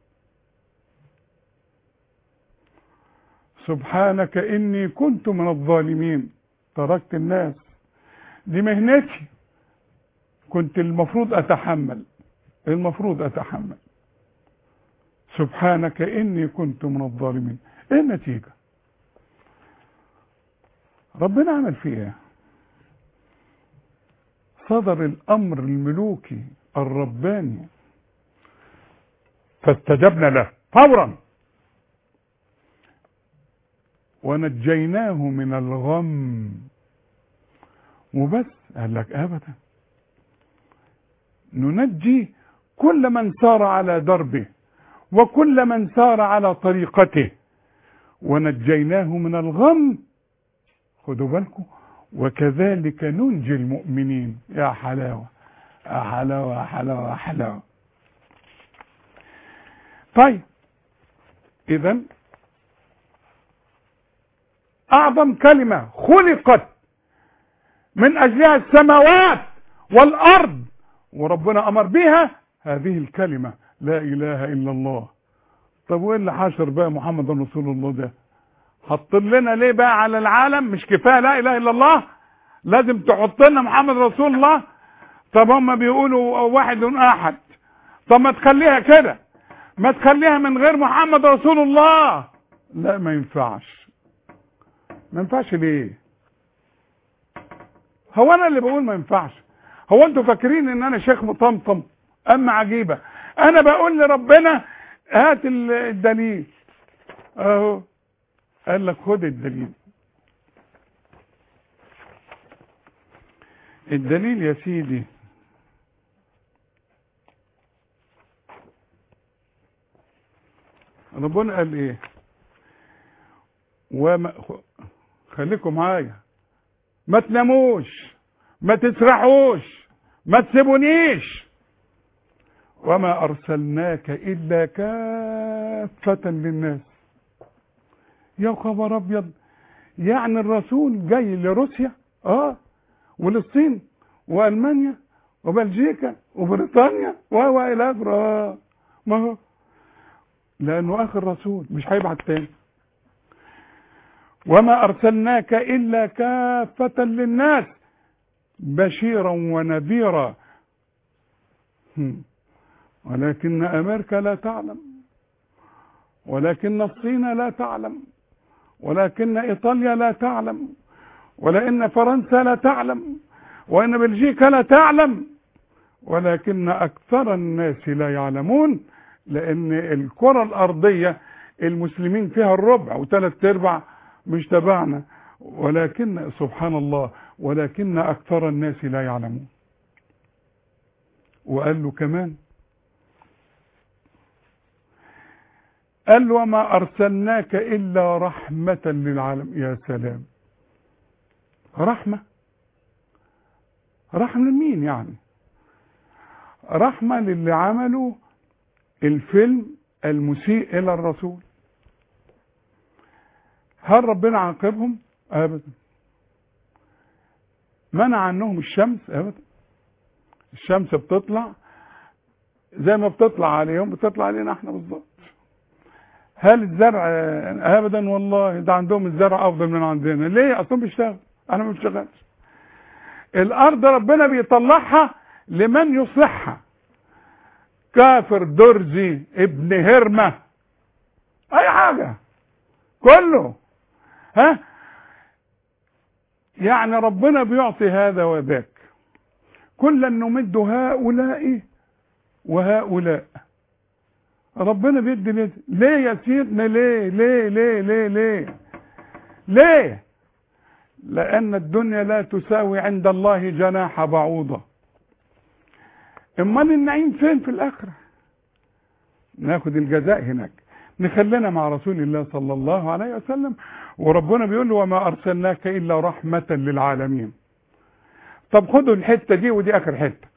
سبحانك إني كنت من الظالمين. تركت الناس، دي مهنتي، كنت المفروض أتحمل، سبحانك إني كنت من الظالمين. إيه النتيجة؟ ربنا عمل فيه إيه؟ صدر الأمر الملوكي الرباني فاستجبنا له فورا ونجيناه من الغم. وبس، قال لك ابدا، ننجي كل من سار على دربه وكل من سار على طريقته، ونجيناه من الغم. خدوا بالكم، وكذلك ننجي المؤمنين. يا حلاوة يا حلاوة يا حلاوة يا حلاوة. طيب، اذا اعظم كلمة خلقت من اجلها السماوات والارض وربنا امر بها هذه الكلمة لا اله الا الله. طب وايه اللي حاشر بقى محمد رسول الله ده؟ حط لنا ليه بقى على العالم؟ مش كفايه لا اله الا الله؟ لازم تحط لنا محمد رسول الله. طب هم بيقولوا واحد احد، طب ما تخليها كده، ما تخليها من غير محمد رسول الله. لا ما ينفعش. ما ينفعش ليه؟ هو انا اللي بقول ما ينفعش؟ هو انتوا فاكرين ان انا شيخ مطمطم؟ اما عجيبة، انا بقول لربنا هات الدليل اهو. قال لك خد الدليل. الدليل يا سيدي ربنا قال ايه؟ وما خليكم معايا، ما تناموش، ما تسرحوش، ما تسيبونيش. وما ارسلناك الا كافة للناس. يا خبر ابيض، يعني الرسول جاي لروسيا وللصين والمانيا وبلجيكا وبريطانيا والى اخره. ما هو لانه اخر رسول مش هيبعت تاني. وما ارسلناك الا كافة للناس بشيرا ونذيرا. ولكن امريكا لا تعلم، ولكن الصين لا تعلم، ولكن ايطاليا لا تعلم، ولان فرنسا لا تعلم، وان بلجيكا لا تعلم، ولكن اكثر الناس لا يعلمون. لان الكرة الارضية المسلمين فيها الربع وثلاث ارباع مش تبعنا، ولكن سبحان الله ولكن اكثر الناس لا يعلمون. وقال له كمان، قال له وما ارسلناك الا رحمة للعالم. يا سلام، رحمة لمين يعني؟ رحمة للي عملوا الفيلم المسيء الى الرسول. هل ربنا عاقبهم؟ ابدا. منع عنهم الشمس؟ ابدا. الشمس بتطلع زي ما بتطلع عليهم بتطلع علينا احنا بالظبط. هل الزرع؟ ابدا والله، ده عندهم الزرع افضل من عندنا. ليه؟ اصلا بيشتغل، انا ما بشتغلش. الارض ربنا بيطلعها لمن يصلحها. كافر، درزي، ابن هرمة، اي حاجة، كله يعني ربنا بيعطي هذا وذاك. كلا نمد هؤلاء وهؤلاء. ربنا بيدي ليه يا سيدنا؟ ليه ليه ليه ليه ليه ليه؟ لأن الدنيا لا تساوي عند الله جناح بعوضة. امال النعيم فين في الآخرة؟ ناخد الجزاء هناك. نخلينا مع رسول الله صلى الله عليه وسلم. وربنا بيقول له وما أرسلناك إلا رحمة للعالمين. طب خدوا الحتة دي، ودي آخر حتة.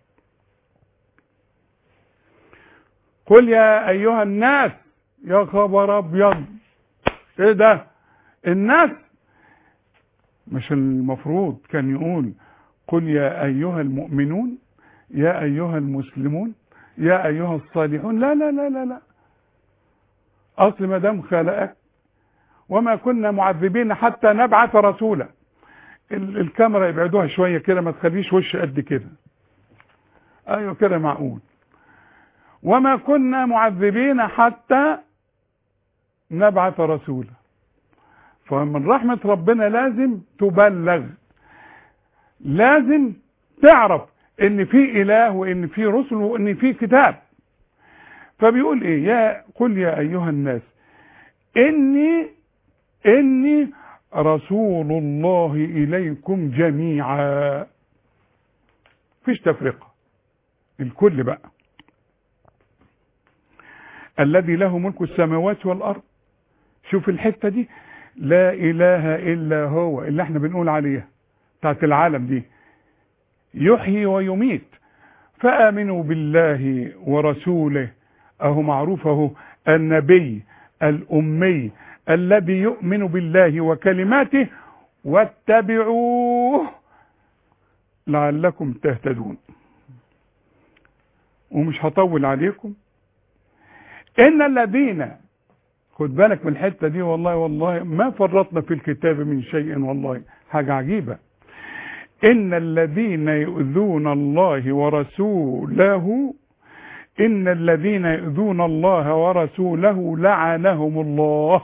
قل يا أيها الناس. يا خبر أبيض، إيه ده؟ الناس مش المفروض كان يقول قل يا أيها المؤمنون، يا أيها المسلمون، يا أيها الصالحون؟ لا لا لا لا لا. أصل ما دام خلقك وما كنا معذبين حتى نبعث رسولا. الكاميرا يبعدوها شوية كده، ما تخليش وش قد كده. أيوة كده معقول. وما كنا معذبين حتى نبعث رسولا. فمن رحمة ربنا لازم تبلغ، لازم تعرف ان في اله وان في رسل وان في كتاب. فبيقول ايه؟ قل يا ايها الناس اني رسول الله اليكم جميعا. فيش تفرقة، الكل بقى. الذي له ملك السماوات والارض. شوف الحتة دي، لا اله الا هو اللي احنا بنقول عليها بتاعت العالم دي. يحيي ويميت. فآمنوا بالله ورسوله. اهو معروفه النبي الأمي الذي يؤمن بالله وكلماته واتبعوه لعلكم تهتدون. ومش هطول عليكم. إن الذين، خد بالك من الحتة دي، والله ما فرطنا في الكتاب من شيء، والله حاجة عجيبة. إن الذين يؤذون الله ورسوله إن الذين يؤذون الله ورسوله لعنهم الله.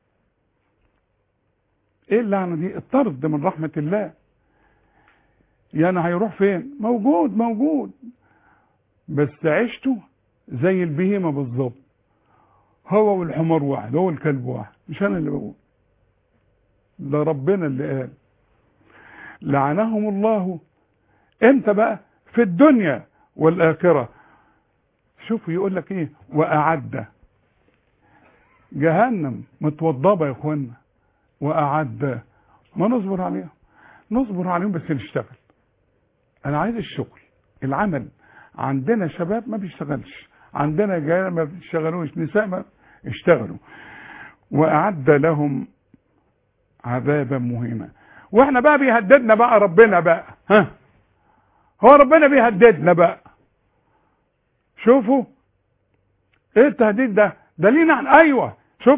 ايه اللعنة دي؟ الطرد من رحمة الله. يعني هيروح فين؟ موجود بس عيشته زي البهيمة بالظبط، هو والحمار واحد، هو الكلب واحد. مش انا اللي بقول، ده ربنا اللي قال لعنهم الله. امتى بقى؟ في الدنيا والآخرة. شوفوا يقول لك ايه؟ وأعد جهنم متوضبة يا اخوانا، وأعد. ما نصبر عليهم بس نشتغل. انا عايز الشغل، العمل. عندنا شباب ما بيشتغلش، عندنا رجاله ما بيشتغلوش، نساء ما اشتغلوا. وأعد لهم عذابا مهينا. واحنا بقى بيهددنا بقى ربنا بقى، هو ربنا بيهددنا بقى. شوفوا ايه التهديد ده لينا احنا. ايوه شوف،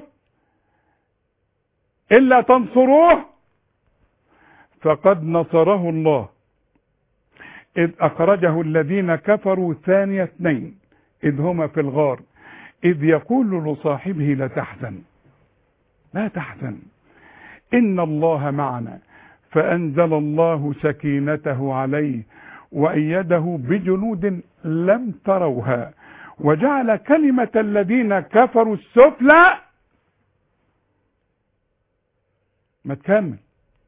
الا تنصروه فقد نصره الله إذ أخرجه الذين كفروا ثاني اثنين إذ هما في الغار إذ يقول لصاحبه لا تحزن إن الله معنا فأنزل الله سكينته عليه وأيده بجنود لم تروها وجعل كلمة الذين كفروا السفلى. ما تكمل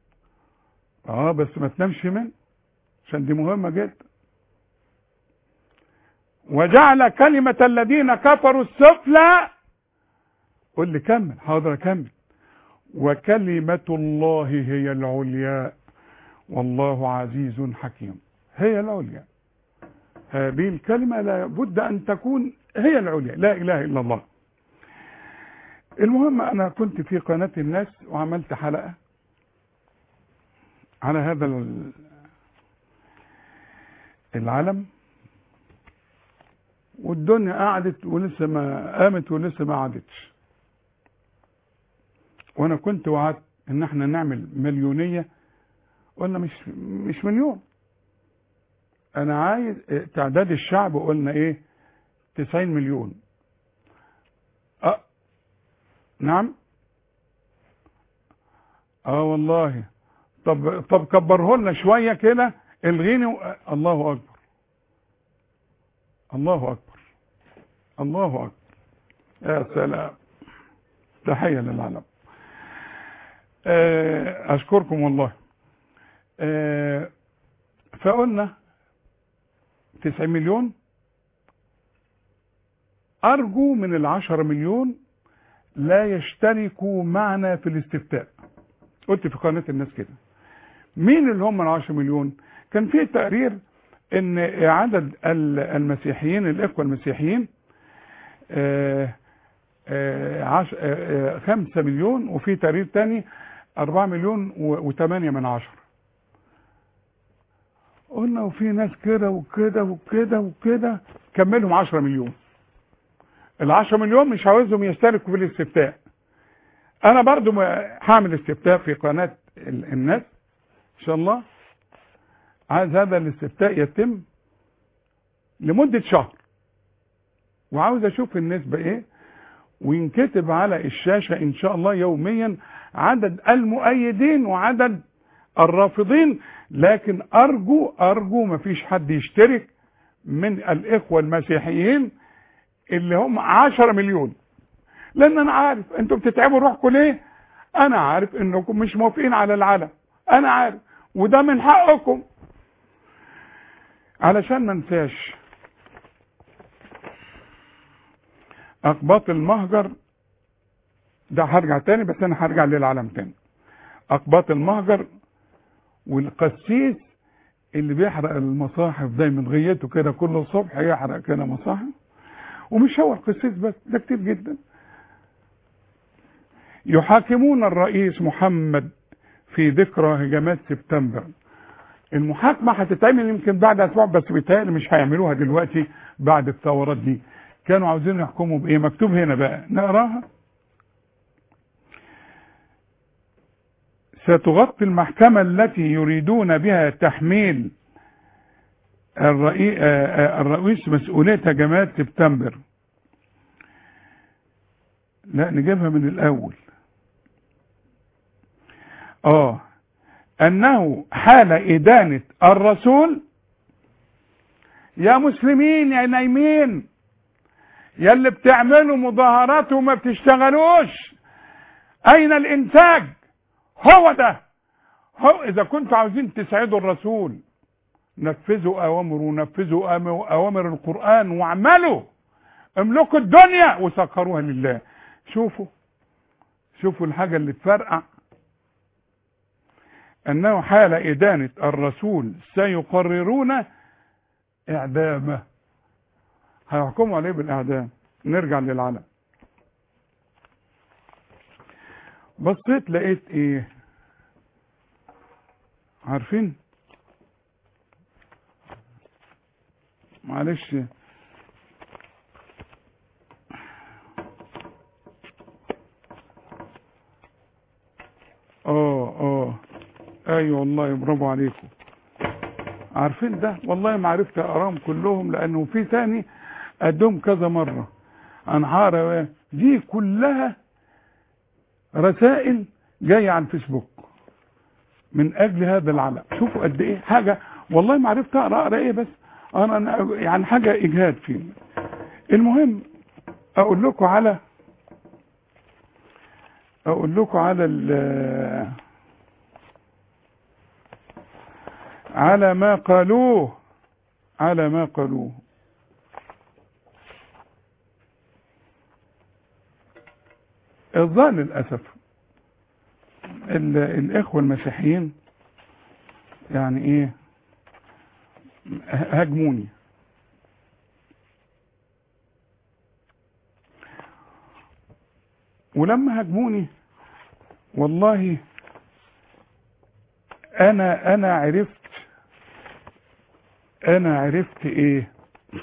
بس ما تنامش من، عشان دي مهمة جدا. وجعل كلمة الذين كفروا السفلى. قل لي كمل. حاضر اكمل. وكلمة الله هي العليا والله عزيز حكيم. هي العليا، هذه الكلمة لا بد أن تكون هي العليا، لا إله إلا الله. المهم أنا كنت في قناة الناس وعملت حلقة على هذا العالم، والدنيا قعدت ولسه ما قامت ولسه ما قعدتش. وانا كنت وعدت ان احنا نعمل مليونية. قلنا مش مليون، انا عايز تعداد الشعب. قلنا ايه؟ 90 مليون. نعم. والله. طب كبره لنا شوية كده، الغيني. الله اكبر الله اكبر الله اكبر. يا سلام. تحية للعالم. اشكركم والله. فقلنا 90 مليون. ارجو من 10 مليون لا يشتركوا معنا في الاستفتاء. قلت في قناة الناس كده. مين اللي هم 10 مليون؟ كان في تقرير ان عدد المسيحيين، الاخوة المسيحيين 5 مليون، وفي تقرير تاني 4 مليون و8 من 10. قلنا وفي ناس كده وكده وكده وكده، كملهم 10 مليون. ال10 مليون مش عاوزهم يشتركوا في الاستفتاء. انا برضو هعمل استفتاء في قناة الناس ان شاء الله. عايز هذا الاستفتاء يتم لمدة شهر، وعاوز اشوف النسبة ايه، وينكتب على الشاشة ان شاء الله يوميا عدد المؤيدين وعدد الرافضين. لكن ارجو مفيش حد يشترك من الاخوة المسيحيين اللي هم 10 مليون، لان انا عارف انتوا بتتعبوا روحكم ليه. انا عارف انكم مش موافقين على العلم، انا عارف، وده من حقكم. علشان ما انساش، اقباط المهجر ده هرجع تاني، بس انا هرجع للعلم تاني. اقباط المهجر والقسيس اللي بيحرق المصاحف دايما، غيته كده كل صبح يحرق كده مصاحف. ومش هو القسيس بس، ده كتير جدا. يحاكمون الرئيس محمد في ذكرى هجمات سبتمبر. المحاكمة هتتعمل يمكن بعد اسبوع، بس بيتهيألي مش هيعملوها دلوقتي بعد الثورات دي. كانوا عاوزين يحكموا بايه؟ مكتوب هنا بقى، نقراها. ستغطي المحكمة التي يريدون بها تحميل الرئيس مسؤوليتها جماعة سبتمبر. لا نجيبها من الأول. أنه حال إدانة الرسول. يا مسلمين يا نايمين يا اللي بتعملوا مظاهرات وما بتشتغلوش، أين الإنتاج؟ هو ده. إذا كنتوا عاوزين تسعدوا الرسول نفذوا أوامره ونفذوا أوامر القرآن واعملوا، املكوا الدنيا وسخروها لله. شوفوا الحاجة اللي تفرقع. أنه حال إدانة الرسول سيقررون إعدامه، هيحكموا عليه بالإعدام. نرجع للعلم. بصيت لقيت إيه؟ عارفين؟ معلش ايوه والله برافو عليكم. عارفين ده؟ والله ما عرفت اقراهم كلهم لانه في تاني ادهم كذا مره. انحاره دي كلها رسائل جايه عن فيسبوك من اجل هذا العلم. شوفوا قد ايه حاجه، والله ما عرفت اقرا ايه، بس انا يعني حاجه اجهاد فيه. المهم اقول لكم على ما قالوه. الظاهر للاسف الاخوه المسيحيين يعني ايه هاجموني. ولما هاجموني والله انا عرفت ايه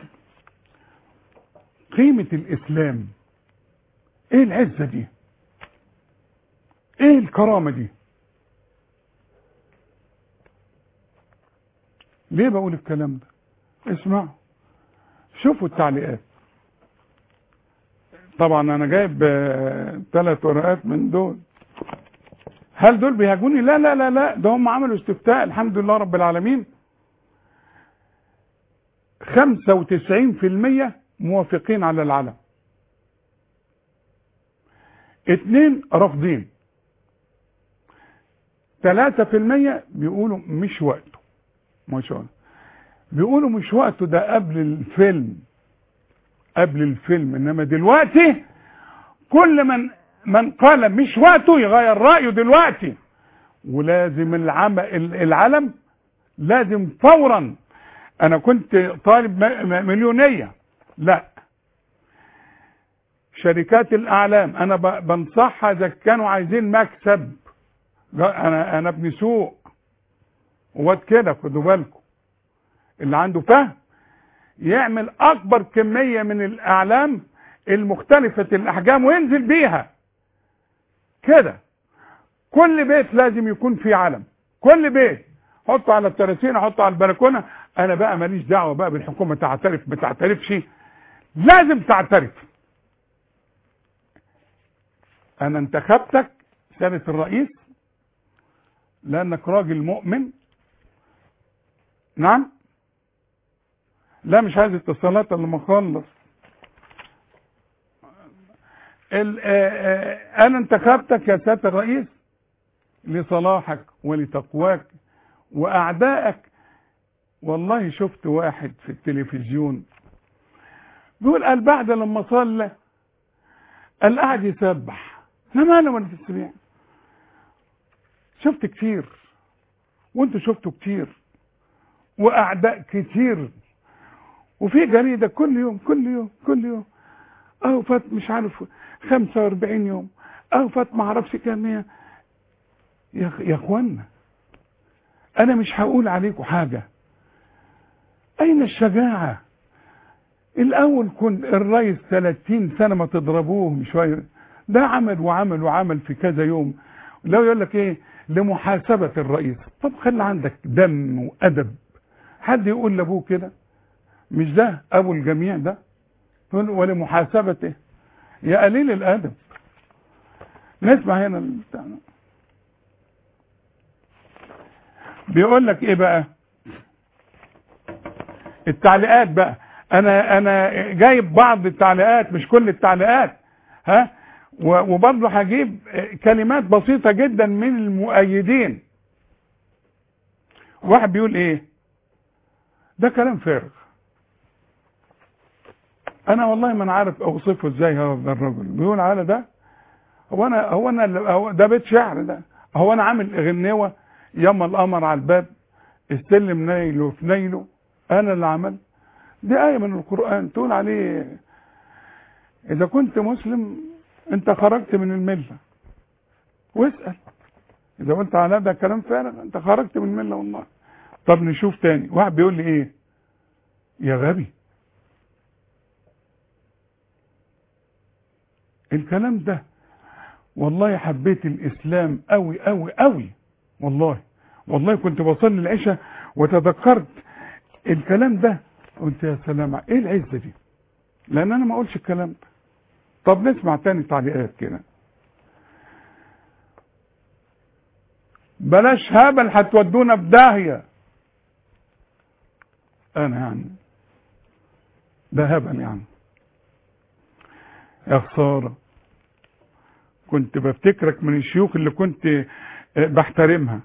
قيمة الاسلام، ايه العزة دي، ايه الكرامة دي. ليه بقول الكلام ده؟ اسمعوا، شوفوا التعليقات. طبعا انا جايب 3 ورقات من دول. هل دول بيهاجموني؟ لا لا لا لا، ده هم عملوا استفتاء الحمد لله رب العالمين. 95% موافقين على العلم، 2 رافضين، 3% بيقولوا مش وقته. ما شاء الله، بيقولوا مش وقته، ده قبل الفيلم. انما دلوقتي كل من قال مش وقته يغير رأيه دلوقتي. ولازم العلم لازم فورا. انا كنت طالب مليونية، لا، شركات الاعلام انا بنصحها اذا كانوا عايزين مكسب. انا ابن سوق وواد كده، خدوا بالكم. اللي عنده فهم يعمل اكبر كمية من الاعلام المختلفة الاحجام وينزل بيها كده. كل بيت لازم يكون فيه علم، كل بيت. حطه على التراسين، حطه على البلكونة. انا بقى ماليش دعوة بقى بالحكومة تعترف ما تعترفش، لازم تعترف. انا انتخبتك سنة الرئيس لانك راجل مؤمن. نعم، لا مش عايز اتصالات الا لما اخلص. انا انتخبتك يا سيادة الرئيس لصلاحك ولتقواك واعدائك. والله شفت واحد في التلفزيون بيقول قال بعد لما صلى قال قاعد يسبح. انا مالي وانا في السبيع. شفت كتير وانتوا شفتوا كتير واعداء كتير. وفي جريدة كل يوم اهو فات مش عارف 45 يوم اهو فات ما اعرفش كام. يا اخوانا انا مش هقول عليكم حاجة. اين الشجاعة؟ الاول كنت الرئيس 30 سنة ما تضربوه شوية، ده عمل في كذا يوم. لو يقول لك ايه لمحاسبة الرئيس، طب خلي عندك دم وادب. حد يقول لابوه كده؟ مش ده ابو الجميع ده؟ ولمحاسبته يا قليل الادب. نسمع هنا بيقول لك ايه بقى التعليقات بقى. انا جايب بعض التعليقات مش كل التعليقات، ها، وبرضه هجيب كلمات بسيطة جدا من المؤيدين. واحد بيقول ايه؟ ده كلام فارغ. انا والله ما انا عارف اوصفه ازاي. هذا الرجل بيقول على ده هو ده بيت شعر ده؟ هو انا عامل غنوة ياما القمر على الباب استلم نيله في نيله؟ انا اللي عمل دي آية من القرآن تقول عليه اذا كنت مسلم انت خرجت من الملة، واسأل اذا قلت على ده كلام فارغ انت خرجت من الملة والله. طب نشوف تاني. واحد بيقول لي ايه؟ يا غبي. الكلام ده والله حبيت الاسلام قوي قوي قوي، والله كنت بصلي العشاء وتذكرت الكلام ده قلت يا سلام ايه العزة دي، لان انا ما اقولش الكلام ده. طب نسمع تاني تعليقات كده. بلاش هبل هتودونا في داهية. انا يعني ده هبل يعني؟ يا خسارة، كنت بفتكرك من الشيوخ اللي كنت بحترمها.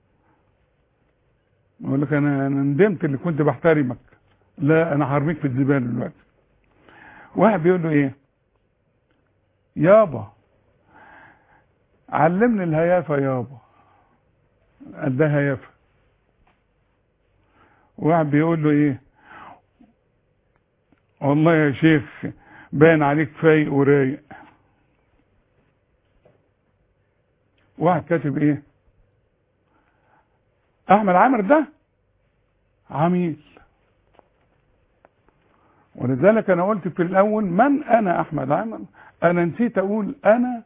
اقول لك انا ندمت اللي كنت بحترمك. لا انا هرميك في الزبالة دلوقتي. واحد بيقول له ايه؟ يابا علمني الهيافة يابا. قال ده هيافة. واحد بيقول له ايه؟ والله يا شيخ باين عليك فايق ورايق. واحد كاتب ايه؟ احمد عامر ده عميل. ولذلك انا قلت في الاول من انا احمد عامر. انا نسيت اقول انا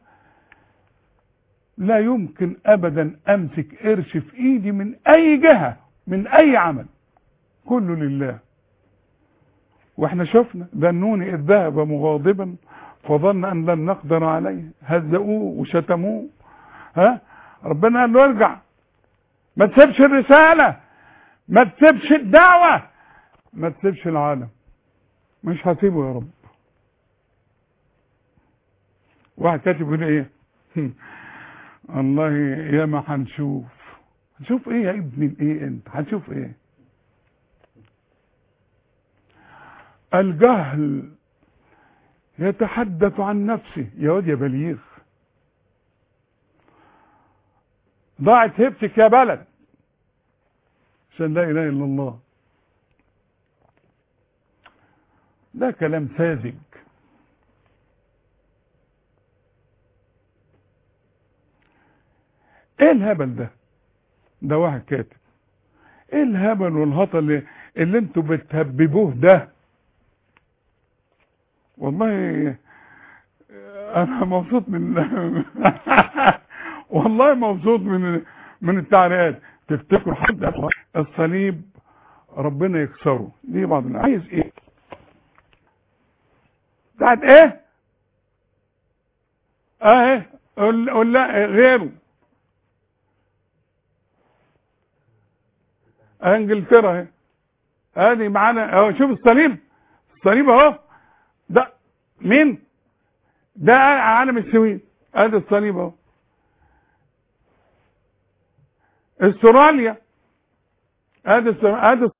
لا يمكن ابدا امسك قرش في ايدي من اي جهة من اي عمل، كله لله. واحنا شفنا ذنوني اذ ذهب مغاضبا فظن ان لن نقدر عليه هزؤوه وشتموه. ها، ربنا قال له ارجع، ما تسيبش الرسالة، ما تسيبش الدعوة، ما تسيبش العالم. مش هسيبه يا رب. واحد كاتب يقول ايه؟ والله يا ما هنشوف ايه يا ابني الايه انت هنشوف ايه؟ الجهل يتحدث عن نفسه. يا واد يا بليغ، ضاعت هبتك يا بلد عشان لا اله الا الله. ده كلام ساذج. ايه الهبل ده؟ ده واحد كاتب. ايه الهبل والهطل اللي انتوا بتهببوه ده؟ والله انا مبسوط من والله مبسوط من التعليقات. تفتكروا حد الصليب ربنا يكسره؟ دي بعض الناس عايز ايه؟ بتاعت ايه؟ اهي قول لا غيره. انجلترا اهي، ادي معانا اهو. شوف الصليب اهو. ده مين؟ ده عالم السويد. ادي الصليب اهو. استراليا ادي